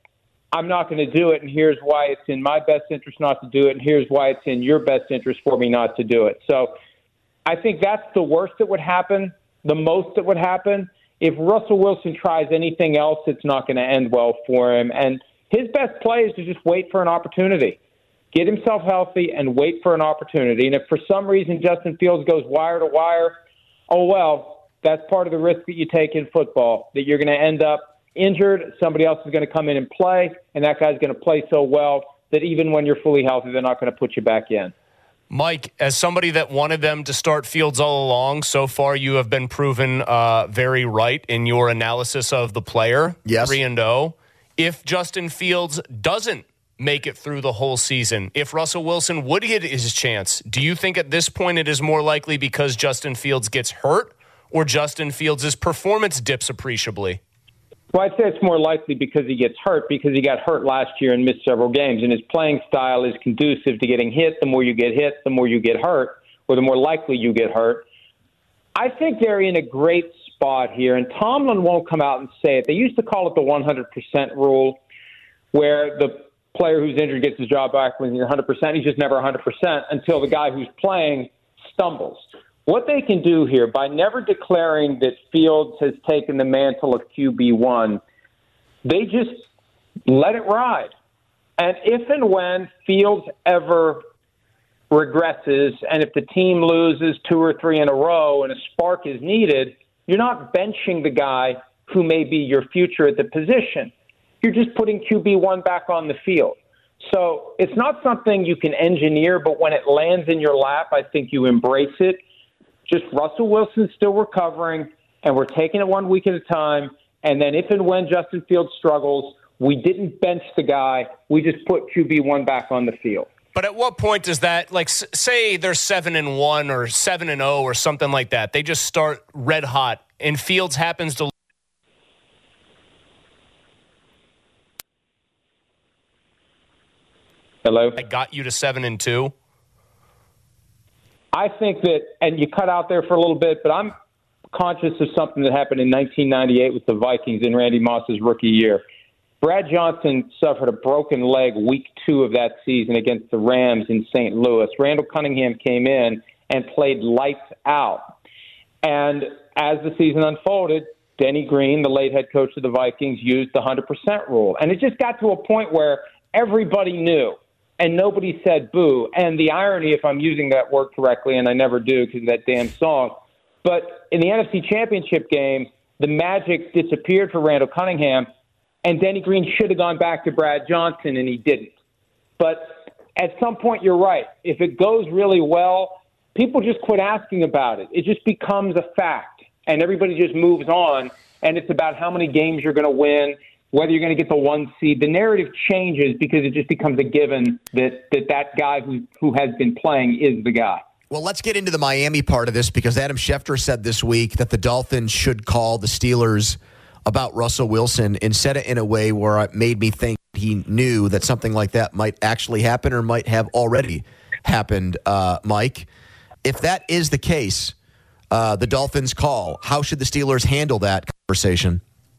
I'm not going to do it, and here's why it's in my best interest not to do it, and here's why it's in your best interest for me not to do it. So I think that's the worst that would happen, the most that would happen. If Russell Wilson tries anything else, it's not going to end well for him. And his best play is to just wait for an opportunity. Get himself healthy and wait for an opportunity. And if for some reason Justin Fields goes wire to wire, oh, well, that's part of the risk that you take in football, that you're going to end up injured. Somebody else is going to come in and play, and that guy's going to play so well that even when you're fully healthy, they're not going to put you back in. Mike, as somebody that wanted them to start Fields all along, so far you have been proven uh, very right in your analysis of the player. Yes. three and oh. If Justin Fields doesn't make it through the whole season, if Russell Wilson would get his chance, do you think at this point it is more likely because Justin Fields gets hurt or Justin Fields' performance dips appreciably? Well, I'd say it's more likely because he gets hurt, because he got hurt last year and missed several games, and his playing style is conducive to getting hit. The more you get hit, the more you get hurt, or the more likely you get hurt. I think they're in a great spot here, and Tomlin won't come out and say it. They used to call it the one hundred percent rule, where the player who's injured gets his job back when he's one hundred percent. He's just never one hundred percent until the guy who's playing stumbles. what they can do here by never declaring that Fields has taken the mantle of Q B one, they just let it ride. And if and when Fields ever regresses, and if the team loses two or three in a row and a spark is needed, you're not benching the guy who may be your future at the position. You're just putting Q B one back on the field. So it's not something you can engineer, but when it lands in your lap, I think you embrace it. Just Russell Wilson's still recovering, and we're taking it one week at a time. And then if and when Justin Fields struggles, we didn't bench the guy. We just put Q B one back on the field. But at what point does that, like, say they're seven and one or seven and zero or something like that? They just start red hot, and Fields happens to. Hello. I got you to seven and two. I think that, and you cut out there for a little bit, but I'm conscious of something that happened in nineteen ninety-eight with the Vikings in Randy Moss's rookie year. Brad Johnson suffered a broken leg week two of that season against the Rams in Saint Louis. Randall Cunningham came in and played lights out. And as the season unfolded, Denny Green, the late head coach of the Vikings, used the one hundred percent rule. And it just got to a point where everybody knew. And nobody said boo. And the irony, if I'm using that word correctly, and I never do because of that damn song, but in the N F C Championship game, the magic disappeared for Randall Cunningham, and Denny Green should have gone back to Brad Johnson, and he didn't. But at some point, you're right. If it goes really well, people just quit asking about it. It just becomes a fact, and everybody just moves on, and it's about how many games you're going to win, whether you're going to get the one seed. The narrative changes because it just becomes a given that that, that guy who, who has been playing is the guy. Well, let's get into the Miami part of this because Adam Schefter said this week that the Dolphins should call the Steelers about Russell Wilson and said it in a way where it made me think he knew that something like that might actually happen or might have already happened, uh, Mike. If that is the case, uh, the Dolphins call, how should the Steelers handle that conversation?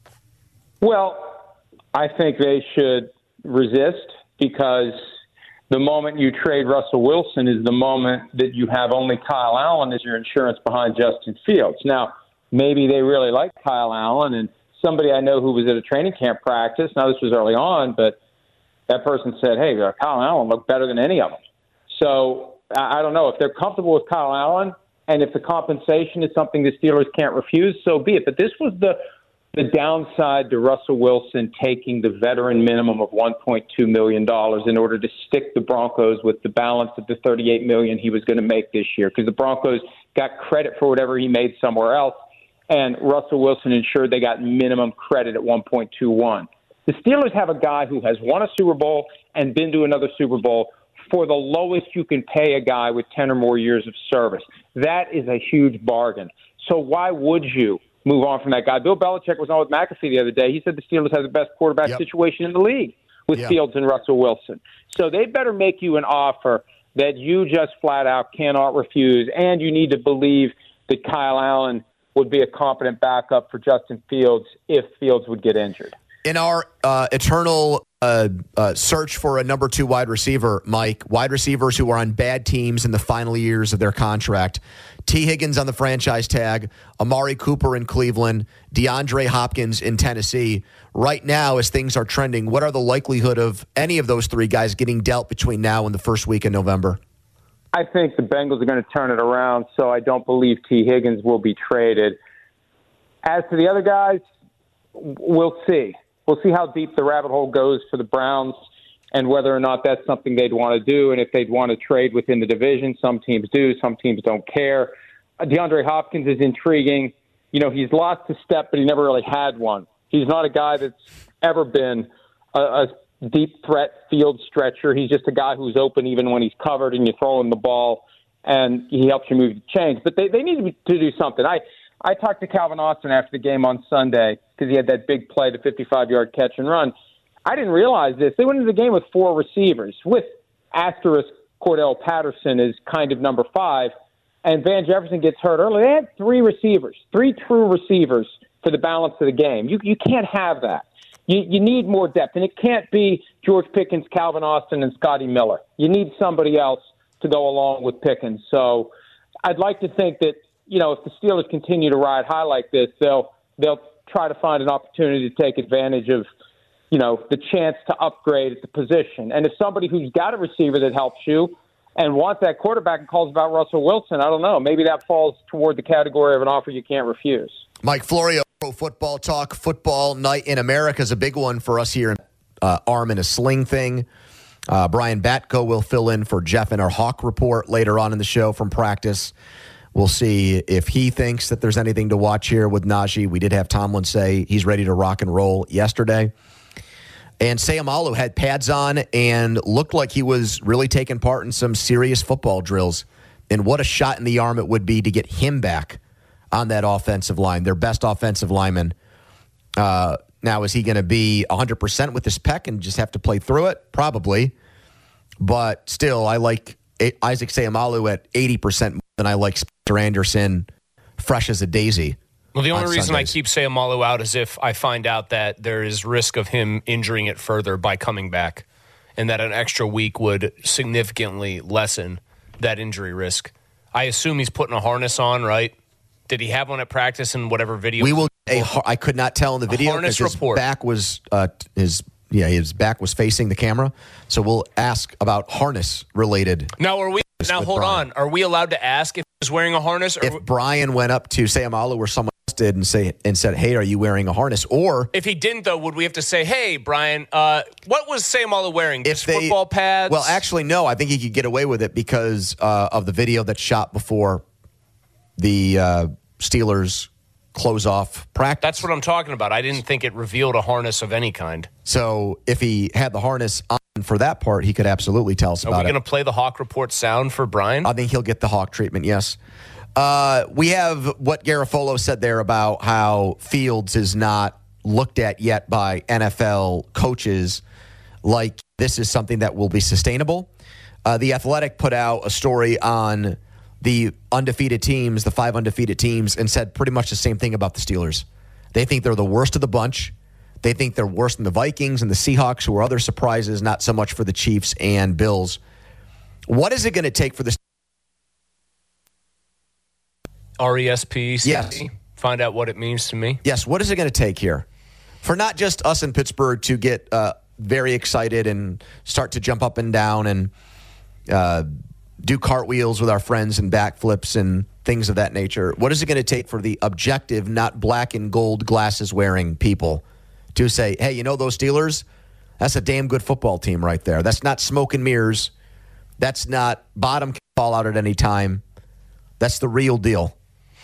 Well, I think they should resist because the moment you trade Russell Wilson is the moment that you have only Kyle Allen as your insurance behind Justin Fields. Now, maybe they really like Kyle Allen, and somebody I know who was at a training camp practice, now this was early on, but that person said, hey, Kyle Allen looked better than any of them. So I don't know. If they're comfortable with Kyle Allen and if the compensation is something the Steelers can't refuse, so be it. But this was the the downside to Russell Wilson taking the veteran minimum of one point two million dollars in order to stick the Broncos with the balance of the thirty-eight million dollars he was going to make this year, because the Broncos got credit for whatever he made somewhere else, and Russell Wilson ensured they got minimum credit at one point two one. The Steelers have a guy who has won a Super Bowl and been to another Super Bowl for the lowest you can pay a guy with ten or more years of service. That is a huge bargain. So why would you move on from that guy? Bill Belichick was on with McAfee the other day. He said the Steelers have the best quarterback yep. situation in the league with yep. Fields and Russell Wilson. So they better make you an offer that you just flat out cannot refuse, and you need to believe that Kyle Allen would be a competent backup for Justin Fields if Fields would get injured. In our uh, eternal uh, uh, search for a number two wide receiver, Mike, wide receivers who are on bad teams in the final years of their contract, T. Higgins on the franchise tag, Amari Cooper in Cleveland, DeAndre Hopkins in Tennessee. Right now, as things are trending, what are the likelihood of any of those three guys getting dealt between now and the first week in November? I think the Bengals are going to turn it around, so I don't believe T. Higgins will be traded. As to the other guys, we'll see. We'll see how deep the rabbit hole goes for the Browns and whether or not that's something they'd want to do and if they'd want to trade within the division. Some teams do. Some teams don't care. Uh, DeAndre Hopkins is intriguing. You know, he's lost a step, but he never really had one. He's not a guy that's ever been a, a deep threat field stretcher. He's just a guy who's open even when he's covered and you throw him the ball, and he helps you move the chains. But they, they need to do something. I, I talked to Calvin Austin after the game on Sunday because he had that big play, the fifty-five-yard catch and run. I didn't realize this. They went into the game with four receivers, with asterisk Cordell Patterson as kind of number five, and Van Jefferson gets hurt early. They had three receivers, three true receivers for the balance of the game. You you can't have that. You you need more depth, and it can't be George Pickens, Calvin Austin, and Scotty Miller. You need somebody else to go along with Pickens. So I'd like to think that, you know, if the Steelers continue to ride high like this, they'll they'll try to find an opportunity to take advantage of, you know, the chance to upgrade at the position. And if somebody who's got a receiver that helps you and wants that quarterback and calls about Russell Wilson, I don't know. Maybe that falls toward the category of an offer you can't refuse. Mike Florio, Pro Football Talk. Football Night in America is a big one for us here in uh, Arm in a Sling thing. Uh, Brian Batko will fill in for Jeff in our Hawk Report later on in the show from practice. We'll see if he thinks that there's anything to watch here with Najee. We did have Tomlin say he's ready to rock and roll yesterday. And Seumalo had pads on and looked like he was really taking part in some serious football drills. And what a shot in the arm it would be to get him back on that offensive line, their best offensive lineman. Uh, now, is he going to be one hundred percent with his pec and just have to play through it? Probably. But still, I like Isaac Seumalo at eighty percent more than I like Spencer Anderson fresh as a daisy. Well, the only reason Sundays. I keep Seumalo out is if I find out that there is risk of him injuring it further by coming back, and that an extra week would significantly lessen that injury risk. I assume he's putting a harness on, right? Did he have one at practice in whatever video? We will. A, I could not tell in the video harness because his report. back was uh, his yeah his back was facing the camera. So we'll ask about harness related. Now are we? Now hold Brian. on. Are we allowed to ask if he was wearing a harness? Or If Brian went up to Seumalo or someone else did and say and said, "Hey, are you wearing a harness?" Or if he didn't, though, would we have to say, "Hey, Brian, uh, what was Seumalo wearing? if Just they, football pads?" Well, actually, no. I think he could get away with it because uh, of the video that's shot before the uh, Steelers close off practice. That's what I'm talking about. I didn't think it revealed a harness of any kind. So if he had the harness on for that part, he could absolutely tell us Are about we it. going to play the Hawk Report sound for Brian? I think he'll get the Hawk treatment, yes. Uh, we have what Garofolo said there about how Fields is not looked at yet by N F L coaches like this is something that will be sustainable. Uh, the Athletic put out a story on the undefeated teams, the five undefeated teams, and said pretty much the same thing about the Steelers. They think they're the worst of the bunch. They think they're worse than the Vikings and the Seahawks, who are other surprises, not so much for the Chiefs and Bills. What is it going to take for the R E S P C? Yes. Find out what it means to me. Yes, what is it going to take here for not just us in Pittsburgh to get uh, very excited and start to jump up and down and uh, do cartwheels with our friends and backflips and things of that nature? What is it going to take for the objective, not black and gold glasses wearing people to say, hey, you know those Steelers? That's a damn good football team right there. That's not smoke and mirrors. That's not bottom can fall out at any time. That's the real deal.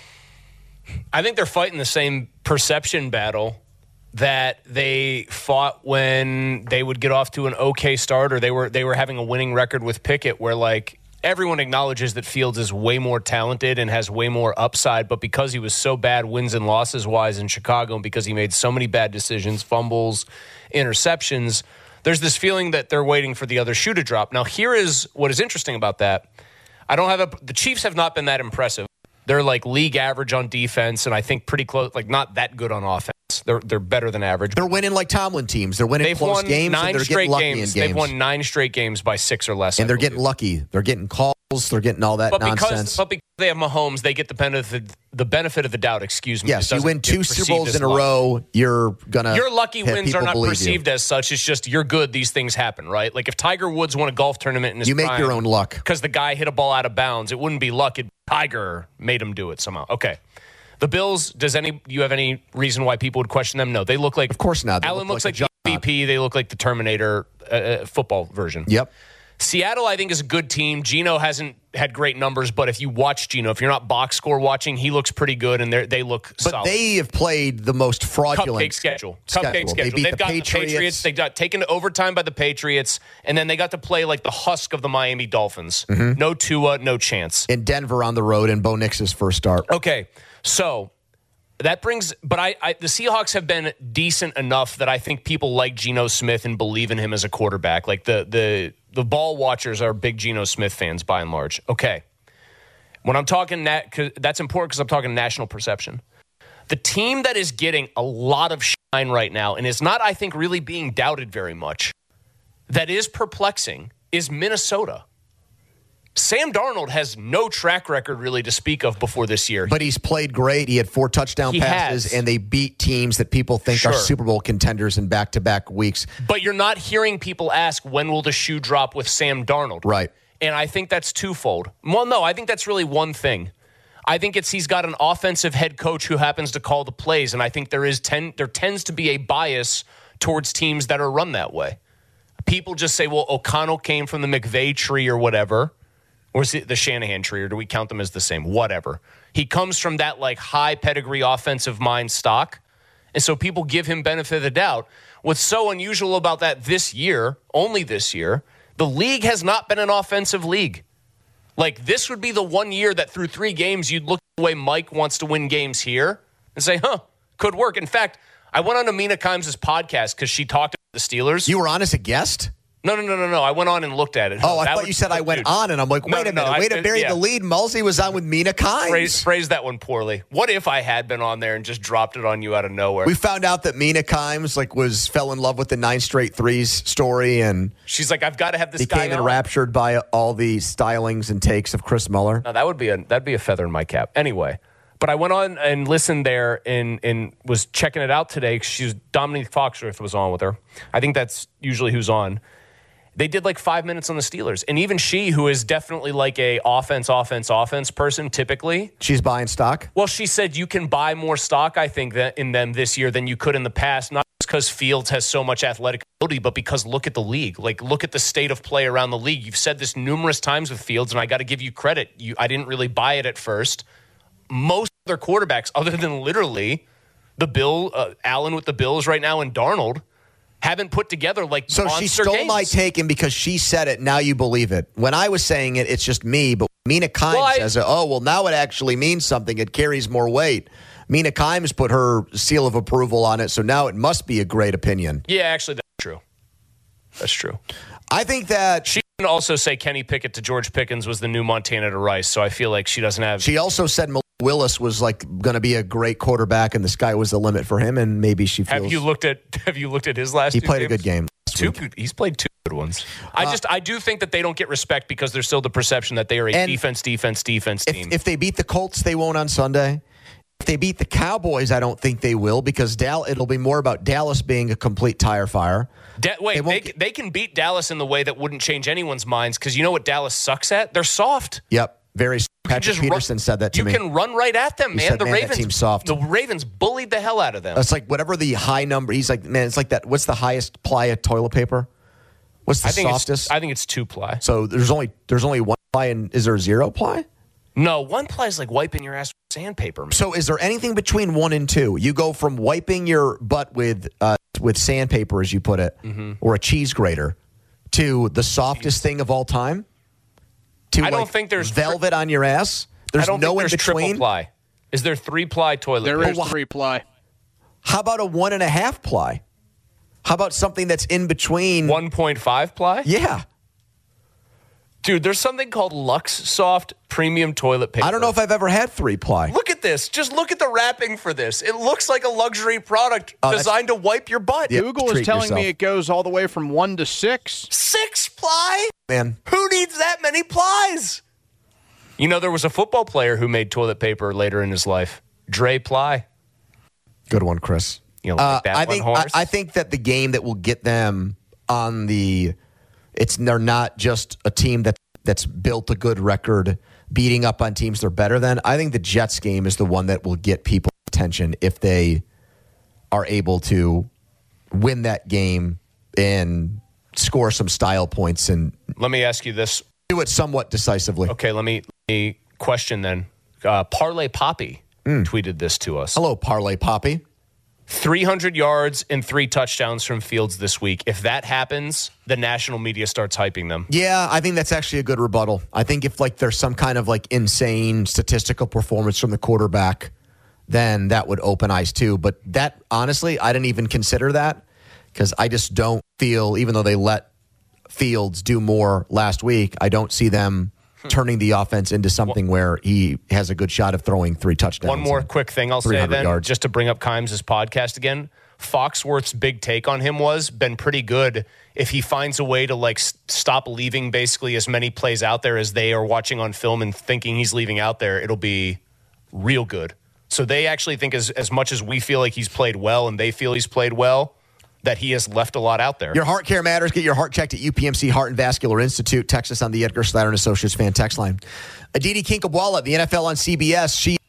I think they're fighting the same perception battle that they fought when they would get off to an okay start, or they were they were having a winning record with Pickett, where like everyone acknowledges that Fields is way more talented and has way more upside, but because he was so bad wins and losses wise in Chicago, and because he made so many bad decisions, fumbles, interceptions, there's this feeling that they're waiting for the other shoe to drop. Now, here is what is interesting about that. I don't have a the Chiefs have not been that impressive. They're like league average on defense, and I think pretty close, like not that good on offense. They're they're better than average. They're winning like Tomlin teams. They're winning They've close won games, nine and they're straight getting lucky games. in games. They've won nine straight games by six or less, and I they're believe. getting lucky. They're getting calls. They're getting all that but nonsense. because, but because they have Mahomes, they get the benefit, the benefit of the doubt. Excuse me. Yes, It you doesn't win get two Super perceived Bowls as in a luck. row, you're gonna. Your lucky have wins are people not believe perceived you. as such. It's just you're good. These things happen, right? Like if Tiger Woods won a golf tournament in his You make prime your own luck because the guy hit a ball out of bounds. It wouldn't be luck. It Tiger made him do it somehow. Okay. The Bills. Does any you have any reason why people would question them? No, they look like. Of course not. They Allen look looks like like, a the M V P. They look like the Terminator uh, uh, football version. Yep. Seattle, I think, is a good team. Geno hasn't had great numbers, but if you watch Geno, if you're not box score watching, he looks pretty good, and they they look But solid. they have played the most fraudulent Cupcake schedule. schedule. Cupcake schedule. They beat They've the gotten Patriots. the Patriots. They got taken to overtime by the Patriots, and then they got to play like the husk of the Miami Dolphins. Mhm. No Tua, no chance. in Denver on the road in Bo Nix's first start. Okay, so that brings, but I, I the Seahawks have been decent enough that I think people like Geno Smith and believe in him as a quarterback. Like the the the ball watchers are big Geno Smith fans by and large. Okay, when I'm talking that, cause that's important because I'm talking national perception. The team that is getting a lot of shine right now and is not, I think, really being doubted very much, that is perplexing, is Minnesota. Sam Darnold has no track record really to speak of before this year. But he's played great. He had four touchdown He passes, has. and they beat teams that people think Sure. are Super Bowl contenders in back-to-back weeks. But you're not hearing people ask, when will the shoe drop with Sam Darnold? Right. And I think that's twofold. Well, no, I think that's really one thing. I think it's he's got an offensive head coach who happens to call the plays, and I think there is ten, there tends to be a bias towards teams that are run that way. People just say, well, O'Connell came from the McVay tree or whatever. Or is it the Shanahan tree, or do we count them as the same? Whatever. He comes from that like high pedigree offensive mind stock. And so people give him benefit of the doubt. What's so unusual about that this year, only this year, the league has not been an offensive league. Like this would be the one year that through three games, you'd look at the way Mike wants to win games here and say, huh, could work. In fact, I went on to Mina Kimes' podcast because she talked about the Steelers. You were on as a guest? No, no, no, no, no. I went on and looked at it. Oh, I That thought would- you said I went dude. on, and I'm like, wait No, a no, minute, no, way I- to bury yeah. the lead. Mulsey was on with Mina Kimes. Phrase, phrase that one poorly. What if I had been on there and just dropped it on you out of nowhere? We found out that Mina Kimes like was fell in love with the nine straight threes story, and She's like, I've got to have this guy became on. enraptured by all the stylings and takes of Chris Muller. No, that would be a that'd be a feather in my cap. Anyway, but I went on and listened there and and was checking it out today. She was Dominique Foxworth was on with her. I think that's usually who's on. They did like five minutes on the Steelers, and even she, who is definitely like a offense, offense, offense person, typically. She's buying stock. Well, she said you can buy more stock, I think, that in them this year than you could in the past. Not just because Fields has so much athletic ability, but because look at the league. Like, look at the state of play around the league. You've said this numerous times with Fields, and I got to give you credit. You, I didn't really buy it at first. Most other quarterbacks, other than literally the Bill, uh, Allen with the Bills right now, and Darnold, haven't put together like So monster she stole games. my take, and because she said it, now you believe it. When I was saying it, it's just me. But Mina Kimes Well, I- says, it, oh, well, now it actually means something. It carries more weight. Mina Kimes put her seal of approval on it, so now it must be a great opinion. Yeah, actually, that's true. That's true. I think that She can also say Kenny Pickett to George Pickens was the new Montana to Rice, so I feel like she doesn't have. she also said Malik Willis was like going to be a great quarterback, and the sky was the limit for him, and maybe she feels Have you looked at Have you looked at his last? he two played a games? good game. last Two week. good. He's played two good ones. I just I do think that they don't get respect because there's still the perception that they are a And defense, defense, defense team. If, if they beat the Colts, they won't on Sunday. If they beat the Cowboys, I don't think they will because Dal- it'll be more about Dallas being a complete tire fire. Da- wait, they they, won't they, can beat Dallas in the way that wouldn't change anyone's minds because you know what Dallas sucks at? They're soft. Yep, very. Patrick just Peterson run, said that to you me. You can run right at them, He man. said, the "Man, that Ravens, team's soft." The Ravens bullied the hell out of them. It's like whatever the high number. He's like, man, it's like that. What's the highest ply of toilet paper? What's the I think softest? It's, I think it's two ply. So there's only there's only one ply, and is there zero ply? No, one ply is like wiping your ass with sandpaper. Man. So is there anything between one and two? You go from wiping your butt with uh, with sandpaper, as you put it, Mm-hmm. or a cheese grater, to the softest thing of all time. To I don't like think there's tri- velvet on your ass. There's I don't no think in there's between. triple ply. Is there three ply toilet There paper? is three ply. How about a one and a half ply? How about something that's in between? one point five ply? Yeah. Dude, there's something called Lux Soft Premium Toilet Paper. I don't know if I've ever had three ply. Look at this. Just look at the wrapping for this. It looks like a luxury product Oh, that's- designed to wipe your butt. Yeah, Google is treat telling yourself. me it goes all the way from one to six. Six ply? Man, Who needs that many plies? You know, there was a football player who made toilet paper later in his life. Dre Ply. good one, Chris. You know, Uh, like that I one, think I, Horace? I think that the game that will get them on the it's they're not just a team that that's built a good record beating up on teams they're better than. I think the Jets game is the one that will get people's attention if they are able to win that game and score some style points and Let me ask you this. do it somewhat decisively. Okay, let me, let me question then. Uh, Parlay Poppy tweeted this to us. Hello, Parlay Poppy. three hundred yards and three touchdowns from Fields this week. If that happens, the national media starts hyping them. Yeah, I think that's actually a good rebuttal. I think if like there's some kind of like insane statistical performance from the quarterback, then that would open eyes too. But that honestly, I didn't even consider that because I just don't feel, even though they let Fields do more last week, I don't see them turning the offense into something where he has a good shot of throwing three touchdowns. One more and quick thing I'll say three hundred then, yards. just to bring up Kimes' podcast again. Foxworth's big take on him was, been pretty good. If he finds a way to like s- stop leaving basically as many plays out there as they are watching on film and thinking he's leaving out there, it'll be real good. So they actually think as, as much as we feel like he's played well and they feel he's played well, that he has left a lot out there. Your heart care matters. Get your heart checked at U P M C Heart and Vascular Institute. Text us on the Edgar Slatter and Associates fan text line. Aditi Kinkhabwala, the N F L on C B S. She,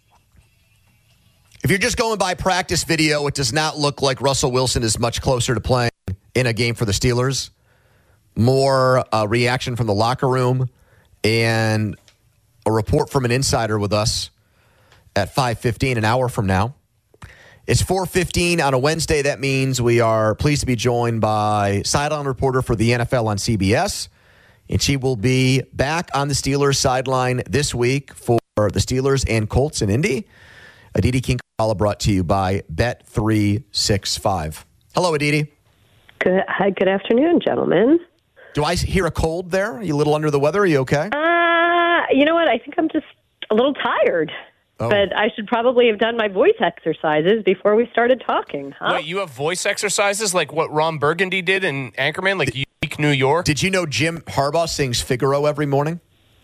if you're just going by practice video, it does not look like Russell Wilson is much closer to playing in a game for the Steelers. More uh, reaction from the locker room and a report from an insider with us at five fifteen, an hour from now. It's four fifteen on a Wednesday. That means we are pleased to be joined by sideline reporter for the N F L on C B S. And she will be back on the Steelers sideline this week for the Steelers and Colts in Indy. Aditi Kinkhabwala brought to you by Bet three sixty-five. Hello, Aditi. Good, hi, good afternoon, gentlemen. Do I hear a cold there? Are you a little under the weather? Are you okay? Uh, you know what? I think I'm just a little tired. Oh. But I should probably have done my voice exercises before we started talking, huh? Wait, you have voice exercises like what Ron Burgundy did in Anchorman, like Unique New York? Did you know Jim Harbaugh sings Figaro every morning?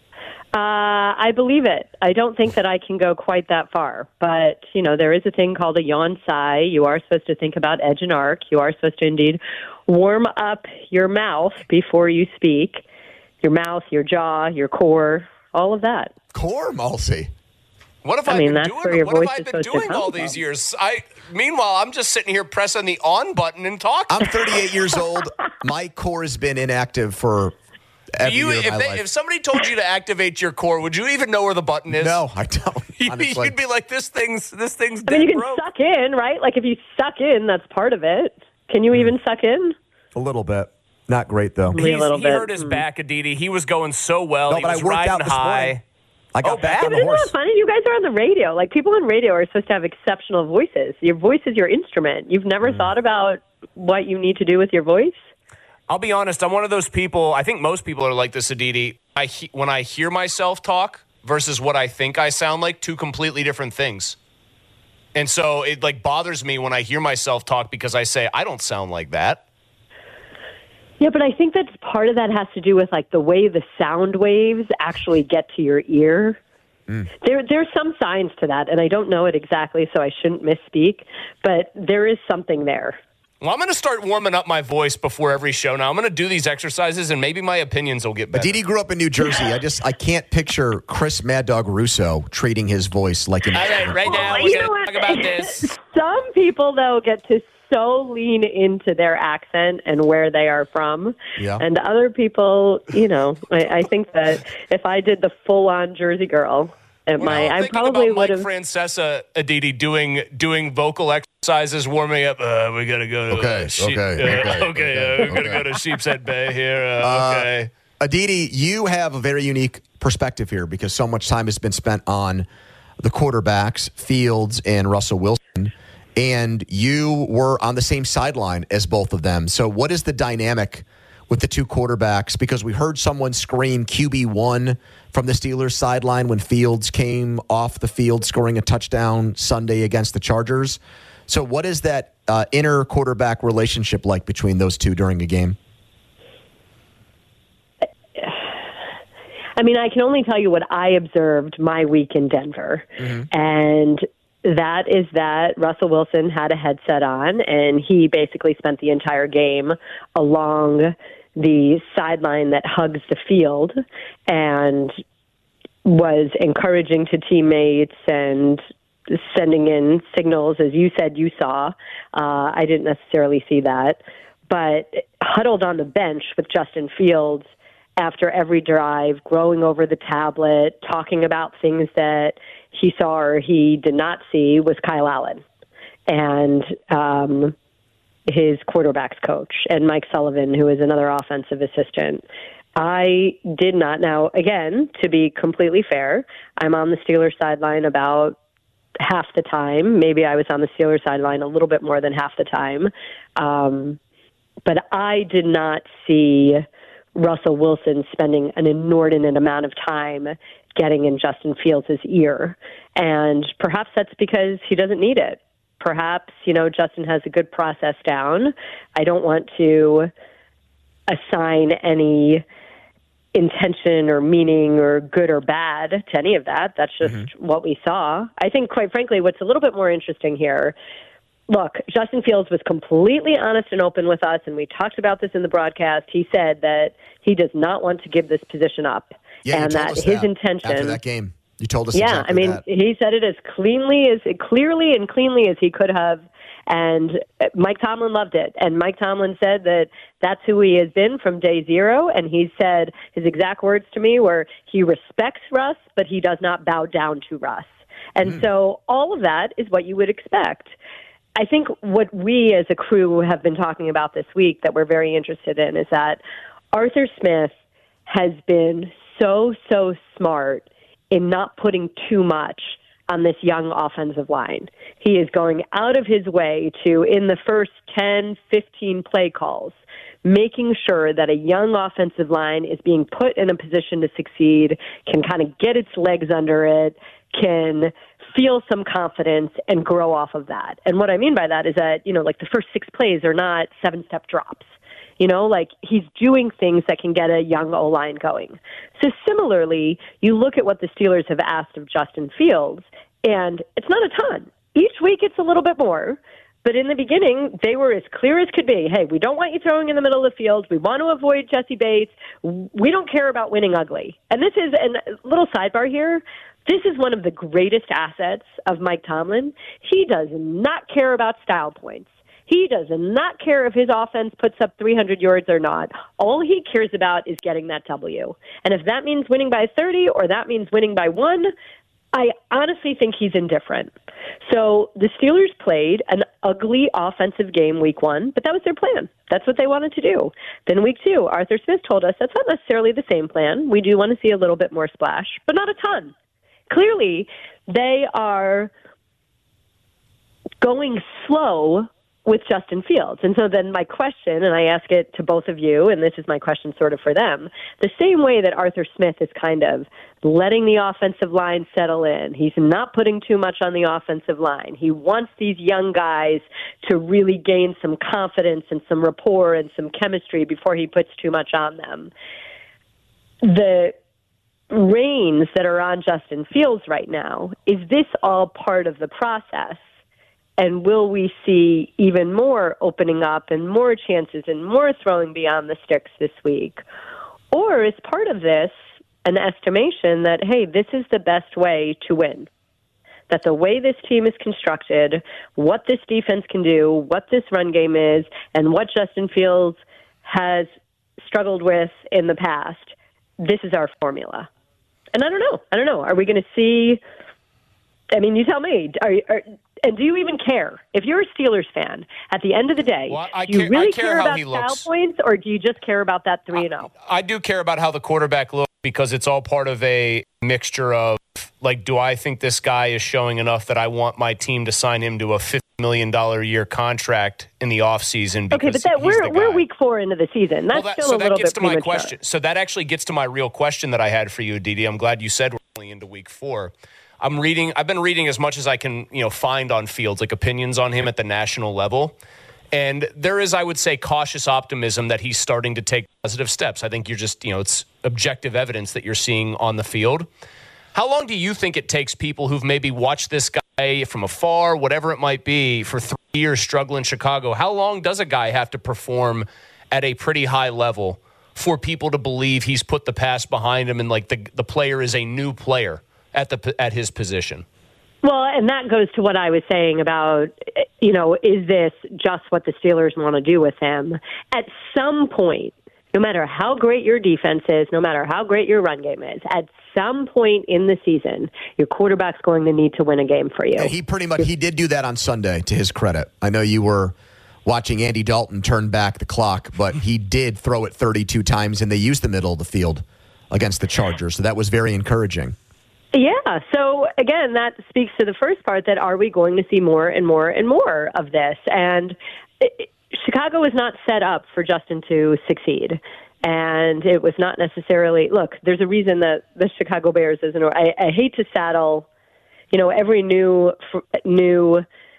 Uh, I believe it. I don't think that I can go quite that far. But, you know, there is a thing called a yawn sigh. You are supposed to think about edge and arc. You are supposed to indeed warm up your mouth before you speak. Your mouth, your jaw, your core, all of that. Core, Malsey? What have I, I mean, been that's doing? where your What voice have I is been supposed to doing come all these from. years? I meanwhile, I'm just sitting here pressing the on button and talking. I'm thirty-eight years old. My core has been inactive for every you, year of if, my they, life. if somebody told you to activate your core, would you even know where the button is? No, I don't. Honestly. You'd be like, "This thing's this thing's." I mean, you can broke. suck in, right? Like if you suck in, that's part of it. Can you even suck in? A little bit. Not great, though. Only a He's, little he bit. hurt his Mm. back, Aditi. He was going so well. No, he but was I worked riding out this high. morning. I got Oh, back bad? on the Isn't horse. that funny? You guys are on the radio. Like, people on radio are supposed to have exceptional voices. Your voice is your instrument. You've never Mm. thought about what you need to do with your voice? I'll be honest. I'm one of those people. I think most people are like this, Aditi. I he, when I hear myself talk versus what I think I sound like, two completely different things. And so it like bothers me when I hear myself talk because I say I don't sound like that. Yeah, but I think that part of that has to do with, like, the way the sound waves actually get to your ear. Mm. There, there's some science to that, and I don't know it exactly, so I shouldn't misspeak, but there is something there. Well, I'm going to start warming up my voice before every show now. I'm going to do these exercises, and maybe my opinions will get better. Aditi grew up in New Jersey. I just I can't picture Chris Mad Dog Russo treating his voice like an. All right, right now Well, we're you going know to what? talk about this. Some people, though, get to so lean into their accent and where they are from. Yeah. And other people, you know, I, I think that if I did the full-on Jersey girl at Well, my, I'm I thinking probably about would Mike have. Francesa, Aditi, doing doing vocal exercises, warming up. Uh, we got to go to Okay, uh, sheep, okay, uh, okay, okay. okay, Uh, we're okay. gonna go to Sheepshead Bay here. Uh, Uh, okay. Aditi, you have a very unique perspective here because so much time has been spent on the quarterbacks, Fields and Russell Wilson, and you were on the same sideline as both of them. So what is the dynamic with the two quarterbacks? Because we heard someone scream Q B one from the Steelers sideline when Fields came off the field scoring a touchdown Sunday against the Chargers. So what is that uh, inner quarterback relationship like between those two during a game? I mean, I can only tell you what I observed my week in Denver. Mm-hmm. And that is that Russell Wilson had a headset on, and he basically spent the entire game along the sideline that hugs the field and was encouraging to teammates and sending in signals, as you said you saw. Uh, I didn't necessarily see that. But huddled on the bench with Justin Fields after every drive, growing over the tablet, talking about things that he saw or he did not see, was Kyle Allen and um, his quarterback's coach, and Mike Sullivan, who is another offensive assistant. I did not. Now, again, to be completely fair, I'm on the Steelers sideline about half the time. Maybe I was on the Steelers sideline a little bit more than half the time. Um, but I did not see Russell Wilson spending an inordinate amount of time getting in Justin Fields' ear. And perhaps that's because he doesn't need it. perhaps, you know, Justin has a good process down. I don't want to assign any intention or meaning or good or bad to any of that. That's just mm-hmm. what we saw. I think, quite frankly, what's a little bit more interesting here, look, Justin Fields was completely honest and open with us, and we talked about this in the broadcast. He said that he does not want to give this position up, yeah, and that his that intention after that game. You told us yeah, exactly I mean, that. he said it as cleanly, as clearly and cleanly as he could have, and Mike Tomlin loved it. And Mike Tomlin said that that's who he has been from day zero, and he said his exact words to me were, he respects Russ, but he does not bow down to Russ. And mm. so all of that is what you would expect. I think what we as a crew have been talking about this week that we're very interested in is that Arthur Smith has been so, so smart in not putting too much on this young offensive line. He is going out of his way to, in the first ten, fifteen play calls, making sure that a young offensive line is being put in a position to succeed, can kind of get its legs under it, can feel some confidence and grow off of that. And what I mean by that is that, you know, like the first six plays are not seven-step drops. You know, like he's doing things that can get a young O-line going. So similarly, you look at what the Steelers have asked of Justin Fields, and it's not a ton. Each week it's a little bit more. But in the beginning, they were as clear as could be. Hey, we don't want you throwing in the middle of the field. We want to avoid Jesse Bates. We don't care about winning ugly. And this is, and a little sidebar here, this is one of the greatest assets of Mike Tomlin. He does not care about style points. He does not care if his offense puts up three hundred yards or not. All he cares about is getting that W. And if that means winning by thirty or that means winning by one, I honestly think he's indifferent. So the Steelers played an ugly offensive game week one, but that was their plan. That's what they wanted to do. Then week two, Arthur Smith told us that's not necessarily the same plan. We do want to see a little bit more splash, but not a ton. Clearly, they are going slow with Justin Fields. And so then my question, and I ask it to both of you, and this is my question sort of for them, the same way that Arthur Smith is kind of letting the offensive line settle in. He's not putting too much on the offensive line. He wants these young guys to really gain some confidence and some rapport and some chemistry before he puts too much on them. The reins that are on Justin Fields right now, is this all part of the process? And will we see even more opening up and more chances and more throwing beyond the sticks this week? Or is part of this an estimation that, hey, this is the best way to win? That the way this team is constructed, what this defense can do, what this run game is, and what Justin Fields has struggled with in the past, this is our formula. And I don't know. I don't know. Are we going to see... I mean, you tell me. Are, are, and do you even care? If you're a Steelers fan, at the end of the day, well, I do you care, really I care, care how about he style looks. points, or do you just care about that three and oh? I do care about how the quarterback looks because it's all part of a mixture of, like, do I think this guy is showing enough that I want my team to sign him to a fifty million dollars a year contract in the offseason? Okay, but that, we're we're week four into the season. That's well, that, still so a little that gets bit to my premature. question. So that actually gets to my real question that I had for you, Didi. I'm glad you said we're only into week four. I'm reading. I've been reading as much as I can, you know, find on Fields, like opinions on him at the national level, and there is, I would say, cautious optimism that he's starting to take positive steps. I think you're just, you know, it's objective evidence that you're seeing on the field. How long do you think it takes people who've maybe watched this guy from afar, whatever it might be, for three years struggling in Chicago? How long does a guy have to perform at a pretty high level for people to believe he's put the past behind him and like the the player is a new player at the at his position? Well, and that goes to what I was saying about, you know, is this just what the Steelers want to do with him? At some point, no matter how great your defense is, no matter how great your run game is, at some point in the season, your quarterback's going to need to win a game for you. Yeah, he pretty much he did do that on Sunday, to his credit. I know you were watching Andy Dalton turn back the clock, but he did throw it thirty-two times, and they used the middle of the field against the Chargers, so that was very encouraging. Yeah. So, again, that speaks to the first part, that are we going to see more and more and more of this? And it, Chicago was not set up for Justin to succeed. And it was not necessarily, look, there's a reason that the Chicago Bears isn't, I, I hate to saddle, you know, every new new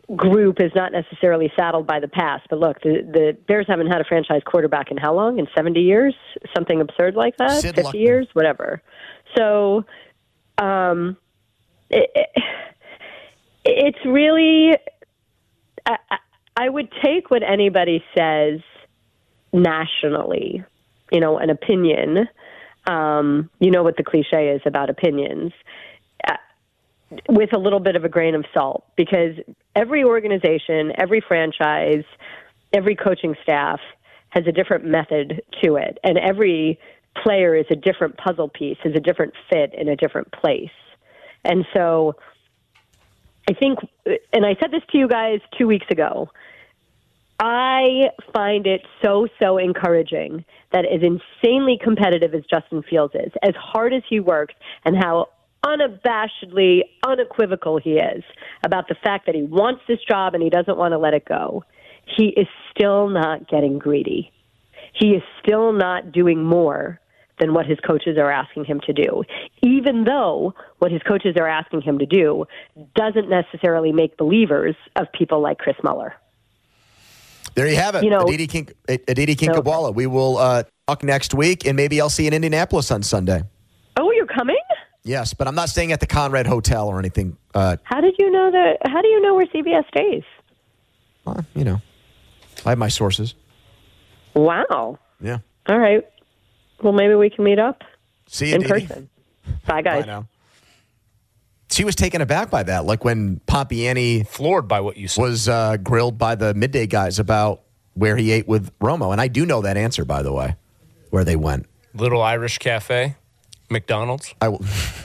group is not necessarily saddled by the past. But look, the, the Bears haven't had a franchise quarterback in how long? In seventy years? Something absurd like that? Sid fifty Luckman. years? Whatever. So um, it, it, it's really, I, I would take what anybody says nationally, you know, an opinion. Um, you know what the cliche is about opinions. Uh, with a little bit of a grain of salt, because every organization, every franchise, every coaching staff has a different method to it, and every player is a different puzzle piece, is a different fit in a different place. And so I think, and I said this to you guys two weeks ago, I find it so, so encouraging that as insanely competitive as Justin Fields is, as hard as he works, and how unabashedly, unequivocal he is about the fact that he wants this job and he doesn't want to let it go, he is still not getting greedy. He is still not doing more than what his coaches are asking him to do, even though what his coaches are asking him to do doesn't necessarily make believers of people like Chris Mueller. There you have it, You know- Aditi, Kink, Aditi Kinkhabwala. We will uh, talk next week, and maybe I'll see you in Indianapolis on Sunday. Oh, you're coming? Yes, but I'm not staying at the Conrad Hotel or anything. Uh, How did you know that? How do you know where C B S stays? well, you know, I have my sources. Wow. Yeah. All right. Well, maybe we can meet up See you, in Aditi. person. Bye, guys. Bye now. She was taken aback by that, like when Pompiani floored by what you said. was uh, grilled by the midday guys about where he ate with Romo. And I do know that answer, by the way, where they went. Little Irish Cafe, McDonald's. I will.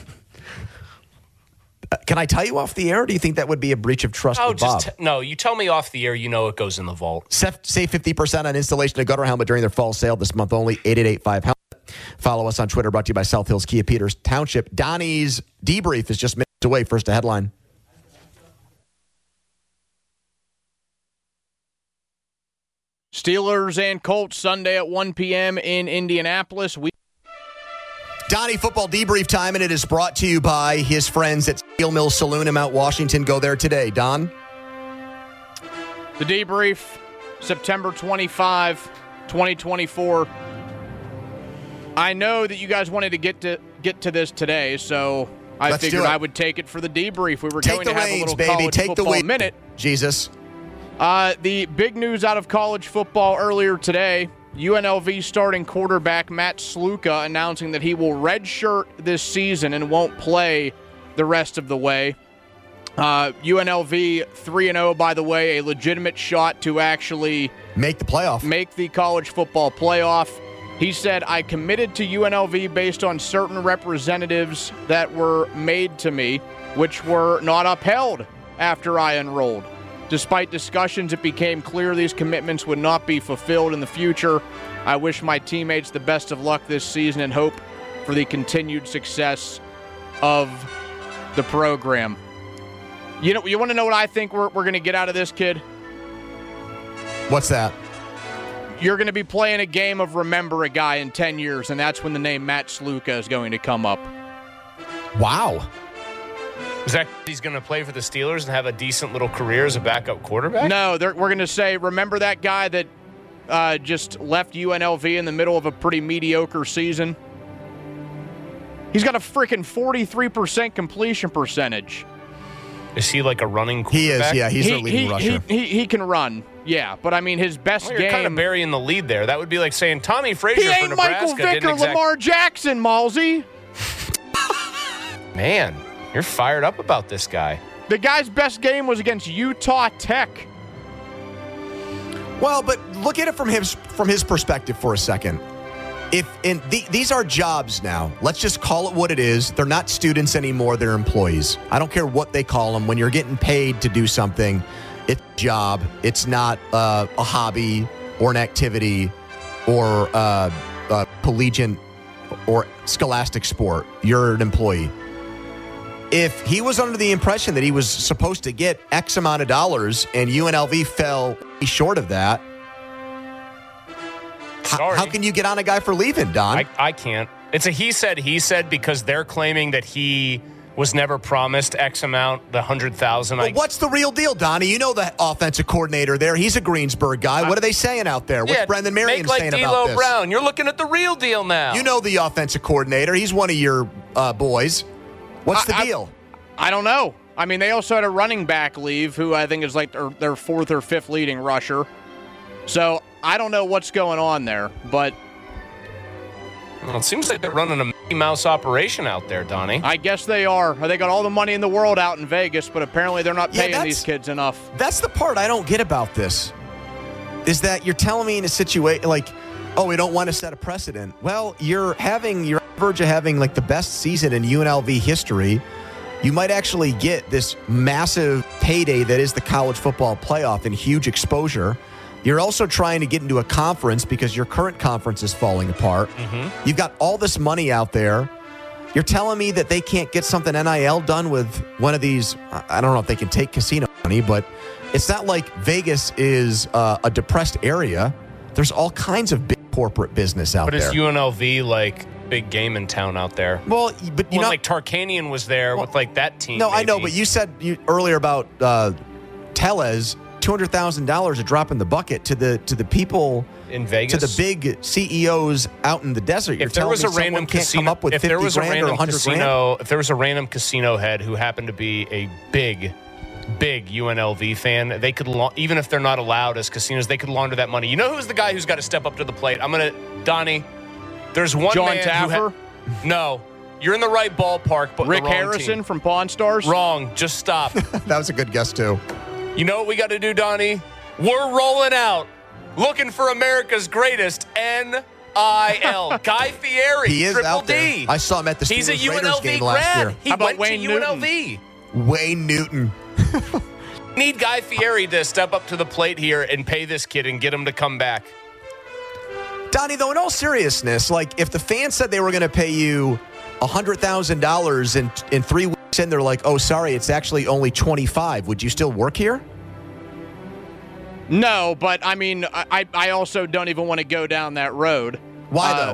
Uh, Can I tell you off the air, or do you think that would be a breach of trust Oh, with Bob? just t- no. You tell me off the air. You know it goes in the vault. Save save fifty percent on installation of gutter helmet during their fall sale this month only. eight eight eight five helmet. Follow us on Twitter, brought to you by South Hills Kia Peters Township. Donnie's debrief is just minutes away. First, a headline. Steelers and Colts Sunday at one p.m. in Indianapolis. We Donnie, football debrief time, and it is brought to you by his friends at Steel Mill Saloon in Mount Washington. Go there today. Don? The debrief, September twenty-fifth, twenty twenty-four. I know that you guys wanted to get to get to this today, so I Let's figured do it. I would take it for the debrief. We were Take going the to have reins, a little baby. college Take the football wheel. minute. Jesus. Uh, the big news out of college football earlier today, U N L V starting quarterback Matt Sluka announcing that he will redshirt this season and won't play the rest of the way. Uh, U N L V three and oh, by the way, a legitimate shot to actually make the playoff. Make the college football playoff. He said, I committed to U N L V based on certain representatives that were made to me, which were not upheld after I enrolled. Despite discussions, it became clear these commitments would not be fulfilled in the future. I wish my teammates the best of luck this season and hope for the continued success of the program. You know, you want to know what I think we're, we're going to get out of this, kid? What's that? You're going to be playing a game of Remember a Guy in ten years, and that's when the name Matt Sluka is going to come up. Wow. Is that he's going to play for the Steelers and have a decent little career as a backup quarterback? No, we're going to say, remember that guy that uh, just left U N L V in the middle of a pretty mediocre season? He's got a freaking forty-three percent completion percentage. Is he like a running quarterback? He is, yeah. He's he, their leading he, rusher. He, he, he can run, yeah. But, I mean, his best Well, you're game... kind of burying the lead there. That would be like saying Tommy Frazier He for ain't Nebraska Michael Vick didn't or exact- Lamar Jackson, Malsey. Man, you're fired up about this guy. The guy's best game was against Utah Tech. Well, but look at it from his from his perspective for a second. If in the, these are jobs now, let's just call it what it is. They're not students anymore; they're employees. I don't care what they call them. When you're getting paid to do something, it's a job. It's not uh, a hobby or an activity or uh, a collegiate or scholastic sport. You're an employee. If he was under the impression that he was supposed to get X amount of dollars and U N L V fell short of that, Sorry. how, how can you get on a guy for leaving, Don? I, I can't. It's a he said, he said because they're claiming that he was never promised X amount, the hundred thousand. Well, what's the real deal, Donnie? You know the offensive coordinator there. He's a Greensburg guy. What are they saying out there? What's yeah, Brendan Marion make like saying D'Lo about this? Brown. You're looking at the real deal now. You know the offensive coordinator. He's one of your uh, boys. What's I, the deal? I, I don't know. I mean, they also had a running back leave, who I think is like their, their fourth or fifth leading rusher. So I don't know what's going on there, but well, it seems like they're running a Mickey Mouse operation out there, Donnie. I guess they are. They got all the money in the world out in Vegas, but apparently they're not Yeah, paying that's- these kids enough. That's the part I don't get about this, is that you're telling me in a situation like, oh, we don't want to set a precedent. Well, you're having, you're on the verge of having like the best season in U N L V history. You might actually get this massive payday that is the college football playoff and huge exposure. You're also trying to get into a conference because your current conference is falling apart. Mm-hmm. You've got all this money out there. You're telling me that they can't get something N I L done with one of these, I don't know if they can take casino money, but it's not like Vegas is uh, a depressed area. There's all kinds of big corporate business out But there. is U N L V like big game in town out there? Well, but you well, know, like Tarkanian was there with like that team. no, I know, maybe. but you said you, earlier about uh, Tellez, two hundred thousand dollars a drop in the bucket to the to the people in Vegas, to the big C E Os out in the desert. You're if there telling was me a random someone can't casino, come up with if fifty there was a grand or random one hundred casino, grand? if there was a random casino head who happened to be a big, big U N L V fan, they could la- even if they're not allowed as casinos, they could launder that money. You know who's the guy who's got to step up to the plate? I'm gonna Donnie. There's one John man Taffer? who ha- no, you're in the right ballpark, but Rick the wrong Harrison team. from Pawn Stars? Wrong. Just stop. That was a good guess too. You know what we got to do, Donnie? We're rolling out, looking for America's greatest N I L. Guy Fieri, He is Triple out there. D. I saw him at the He's a Steelers Raiders UNLV game last grad. year. He How about went Wayne to U N L V. Wayne Newton. Need Guy Fieri to step up to the plate here and pay this kid and get him to come back. Donnie, though, in all seriousness, like if the fans said they were going to pay you one hundred thousand dollars in in three weeks and they're like, oh, sorry, it's actually only twenty-five, would you still work here? No, but I mean, I, I also don't even want to go down that road. Why, Uh, though?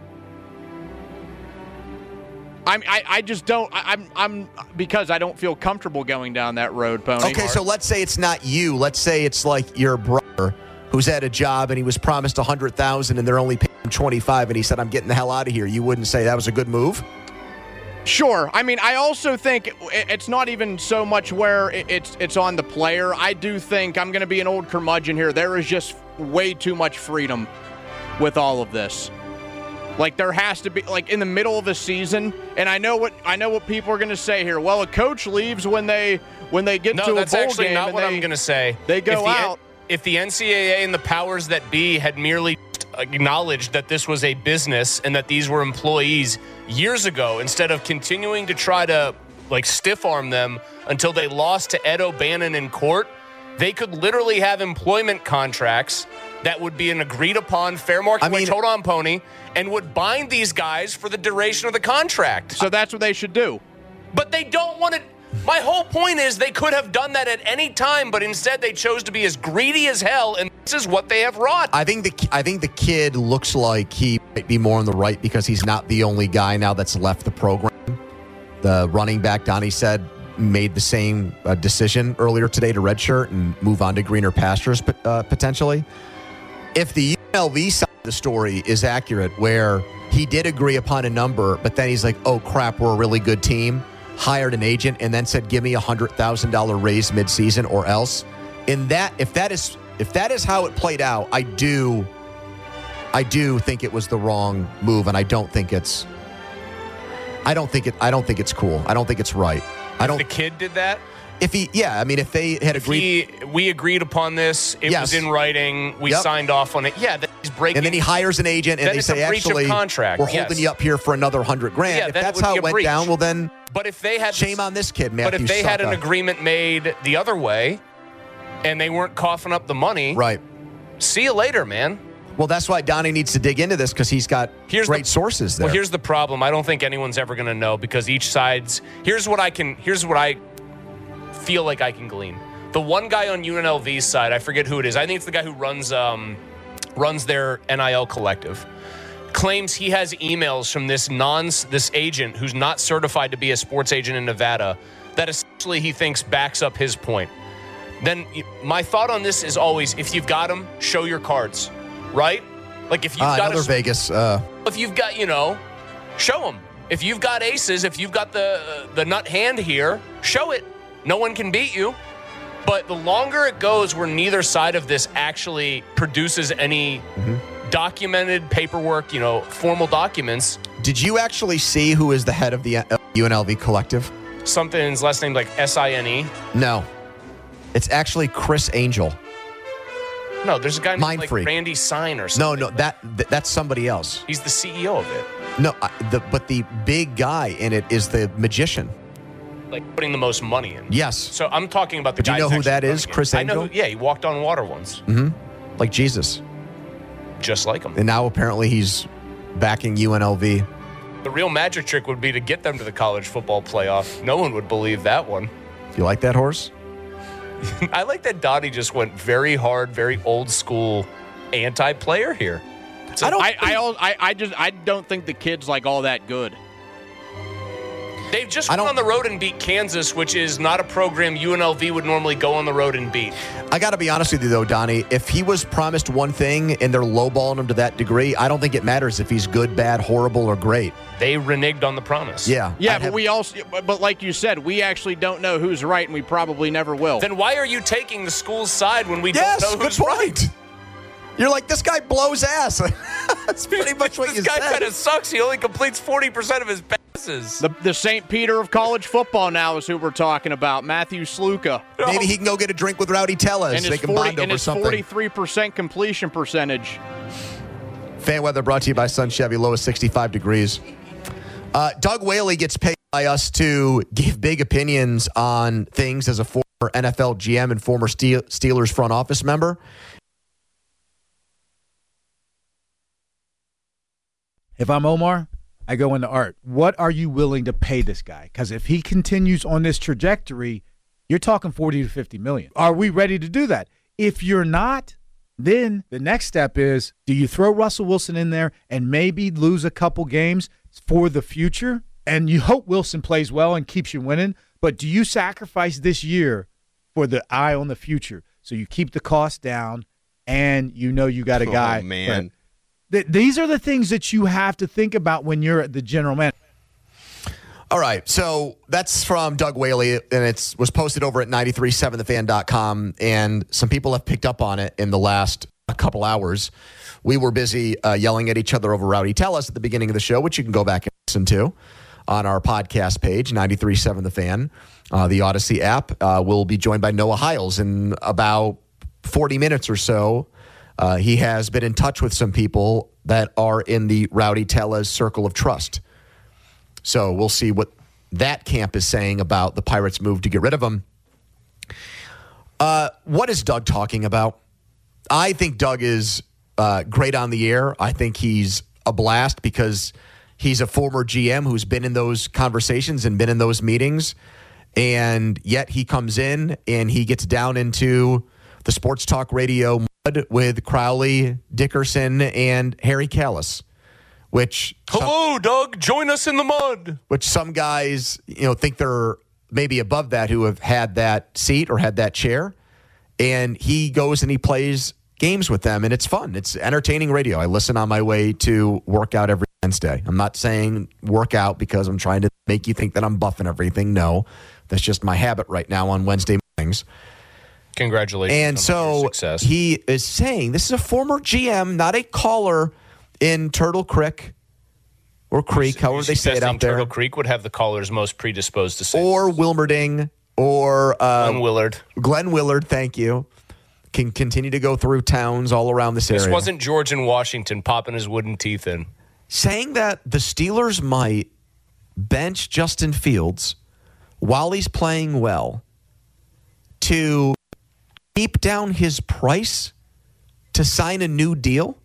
I'm, I, I just don't. I, I'm, I'm because I don't feel comfortable going down that road, Pony. Okay, so let's say it's not you. Let's say it's like your brother who's at a job and he was promised one hundred thousand dollars and they're only paying him twenty-five and he said, I'm getting the hell out of here. You wouldn't say that was a good move? Sure. I mean, I also think it- it's not even so much where it- it's it's on the player. I do think I'm going to be an old curmudgeon here. There is just way too much freedom with all of this. Like there has to be like in the middle of a season, and I know what I know what people are going to say here. Well, a coach leaves when they when they get No, to a that's bowl actually game not and what they, I'm going to say. They go if the, out. If the N C double A and the powers that be had merely acknowledged that this was a business and that these were employees years ago, instead of continuing to try to like stiff arm them until they lost to Ed O'Bannon in court, they could literally have employment contracts that would be an agreed upon fair market I mean- wage, hold on, Pony, and would bind these guys for the duration of the contract. So that's what they should do. But they don't want to. My whole point is they could have done that at any time, but instead they chose to be as greedy as hell, and this is what they have wrought. I think the I think the kid looks like he might be more on the right because he's not the only guy now that's left the program. The running back, Donnie said, made the same uh, decision earlier today to redshirt and move on to greener pastures uh, potentially. If the U N L V side of the story is accurate, where he did agree upon a number, but then he's like, oh, crap, we're a really good team, hired an agent, and then said, give me a one hundred thousand dollars raise midseason or else. In that, if that is if that is how it played out, I do, I do think it was the wrong move, and I don't think it's, I don't think it, I don't think it's cool. I don't think it's right. I don't. The kid did that? If he, yeah, I mean, if they had If agreed, he, we agreed upon this. It Yes. was in writing. We Yep. signed off on it. Yeah, that he's breaking. and then he hires an agent, and Then they it's say, a breach of actually, contract, we're holding yes. you up here for another hundred grand. Yeah, if then it that's would how be it a went breach. down, well then, But if they had shame on this kid, Matthew. But if they had an Saka. agreement made the other way, and they weren't coughing up the money, right? See you later, man. Well, that's why Donnie needs to dig into this because he's got Here's great the, sources there. Well, here's the problem. I don't think anyone's ever going to know because each side's. Here's what I can. Here's what I feel like I can glean. The one guy on U N L V's side, I forget who it is. I think it's the guy who runs um, runs their N I L collective. claims he has emails from this non this agent who's not certified to be a sports agent in Nevada that essentially he thinks backs up his point, then my thought on this is always, if you've got them, show your cards, right? Like if you've uh, got another a, Vegas. Uh, if you've got, you know, show them. If you've got aces, if you've got the uh, the nut hand here, show it. No one can beat you. But the longer it goes where neither side of this actually produces any mm-hmm. documented paperwork, you know, formal documents. Did you actually see who is the head of the U N L V collective? Something's last name like S I N E? No. It's actually Chris Angel. No, there's a guy named Mind like Freak. Randy Sign or something. No, no, that th- that's somebody else. He's the C E O of it. No, I, the, but the big guy in it is the magician. Like putting the most money in. Yes. So I'm talking about the Do guy. you know who who's that actually is, running it. Chris I know Angel? who, yeah, he walked on water once. Mm-hmm. Like Jesus. Just like him. And now apparently he's backing U N L V. The real magic trick would be to get them to the college football playoff. No one would believe that one. You like that horse? I like that Donnie just went very hard, very old school anti-player here. So I don't. I, I, I, I just. I don't think the kid's like all that good. They've just gone on the road and beat Kansas, which is not a program U N L V would normally go on the road and beat. I got to be honest with you, though, Donnie. If he was promised one thing and they're lowballing him to that degree, I don't think it matters if he's good, bad, horrible, or great. They reneged on the promise. Yeah. Yeah, I'd but have- we also. But like you said, we actually don't know who's right, and we probably never will. Then why are you taking the school's side when we Yes, don't know good who's point. right? You're like, this guy blows ass. That's pretty much what this you guy said. kind of sucks. He only completes forty percent of his passes. The, the Saint Peter of college football now is who we're talking about, Matthew Sluka. Maybe he can go get a drink with Rowdy Tellez. And They his, can forty, bond and over his something. forty-three percent completion percentage. Fan weather brought to you by Sun Chevy. Low of sixty-five degrees. Uh, Doug Whaley gets paid by us to give big opinions on things as a former N F L G M and former Steel- Steelers front office member. If I'm Omar, I go into Art. What are you willing to pay this guy? Because if he continues on this trajectory, you're talking forty to fifty million. Are we ready to do that? If you're not, then the next step is, do you throw Russell Wilson in there and maybe lose a couple games for the future? And you hope Wilson plays well and keeps you winning, but do you sacrifice this year for the eye on the future? So you keep the cost down and you know you got a guy. Oh, man. Th- these are the things that you have to think about when you're the general manager. All right, so that's from Doug Whaley, and it was posted over at nine three seven the fan dot com, and some people have picked up on it in the last couple hours. We were busy uh, yelling at each other over Rowdy Tellez at the beginning of the show, which you can go back and listen to on our podcast page, nine three seven The Fan, uh, the Odyssey app. Uh, we'll be joined by Noah Hiles in about forty minutes or so. Uh, he has been in touch with some people that are in the Rowdy Tellez circle of trust. So we'll see what that camp is saying about the Pirates' move to get rid of him. Uh, what is Doug talking about? I think Doug is uh, great on the air. I think he's a blast because he's a former G M who's been in those conversations and been in those meetings. And yet he comes in and he gets down into the sports talk radio mud with Crowley, Dickerson, and Harry Callis. Which hello, some, Doug. Join us in the mud. Which some guys, you know, think they're maybe above that who have had that seat or had that chair, and he goes and he plays games with them, and it's fun. It's entertaining radio. I listen on my way to work out every Wednesday. I'm not saying work out because I'm trying to make you think that I'm buffing everything. No, that's just my habit right now on Wednesday mornings. Congratulations. And on so your success. He is saying this is a former G M, not a caller in Turtle Creek or Creek, however they say it out there. Turtle Creek would have the callers most predisposed to say. Or Wilmerding or uh, Glenn Willard. Glenn Willard, thank you. Can continue to go through towns all around this area. This wasn't George in Washington popping his wooden teeth in. Saying that the Steelers might bench Justin Fields while he's playing well to keep down his price to sign a new deal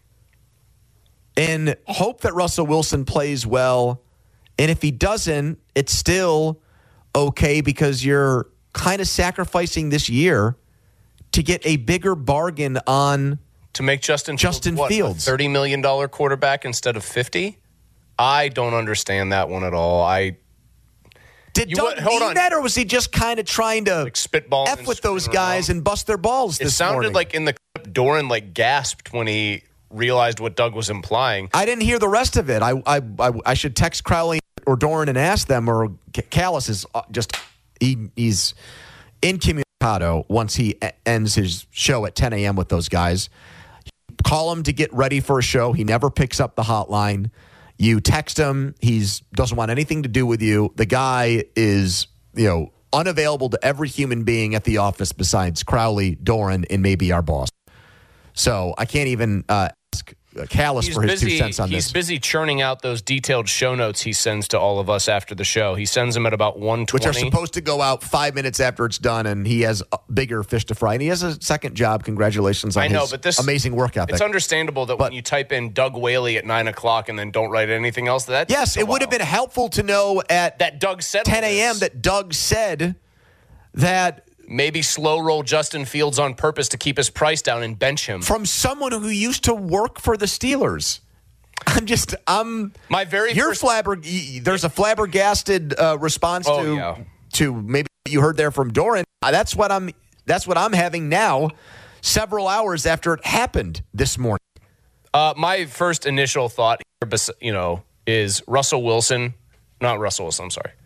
and hope that Russell Wilson plays well. And if he doesn't, it's still okay because you're kind of sacrificing this year to get a bigger bargain on to make Justin Fields, Justin what, Fields. a thirty million dollars quarterback instead of fifty? I don't understand that one at all. I Did you, Doug what, hold mean on. that, or was he just kind of trying to like spitball F with those guys and bust their balls It this sounded morning? like in the clip, Doran like gasped when he realized what Doug was implying. I didn't hear the rest of it. I I I, I should text Crowley or Doran and ask them, or Callis is just he he's incommunicado once he ends his show at ten a.m. with those guys. Call him to get ready for a show. He never picks up the hotline. You text him. He's doesn't want anything to do with you. The guy is, you know, unavailable to every human being at the office besides Crowley, Doran, and maybe our boss. So I can't even uh, ask Callis He's for his busy, two cents on he's this. busy churning out those detailed show notes he sends to all of us after the show. He sends them at about one twenty. Which are supposed to go out five minutes after it's done, and he has a bigger fish to fry. And he has a second job. Congratulations on I know, his but this, amazing work ethic. It's understandable that when you type in Doug Whaley at nine o'clock and then don't write anything else, that yes, it would have been helpful to know at that Doug said ten a.m. that Doug said that maybe slow roll Justin Fields on purpose to keep his price down and bench him. From someone who used to work for the Steelers. I'm just, I'm. My very you're first. Flabber, there's a flabbergasted uh, response Oh, to yeah. to maybe what you heard there from Doran. Uh, that's what I'm. That's what I'm having now, several hours after it happened this morning. Uh, my first initial thought, you know, is Russell Wilson, not Russell Wilson. I'm sorry.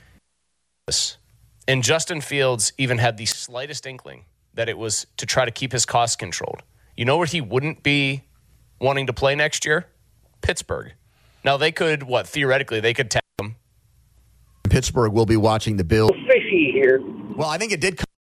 And Justin Fields even had the slightest inkling that it was to try to keep his costs controlled. You know where he wouldn't be wanting to play next year? Pittsburgh. Now, they could, what, theoretically, they could tag him. Pittsburgh will be watching the Bills. Fishy here. Well, I think it did come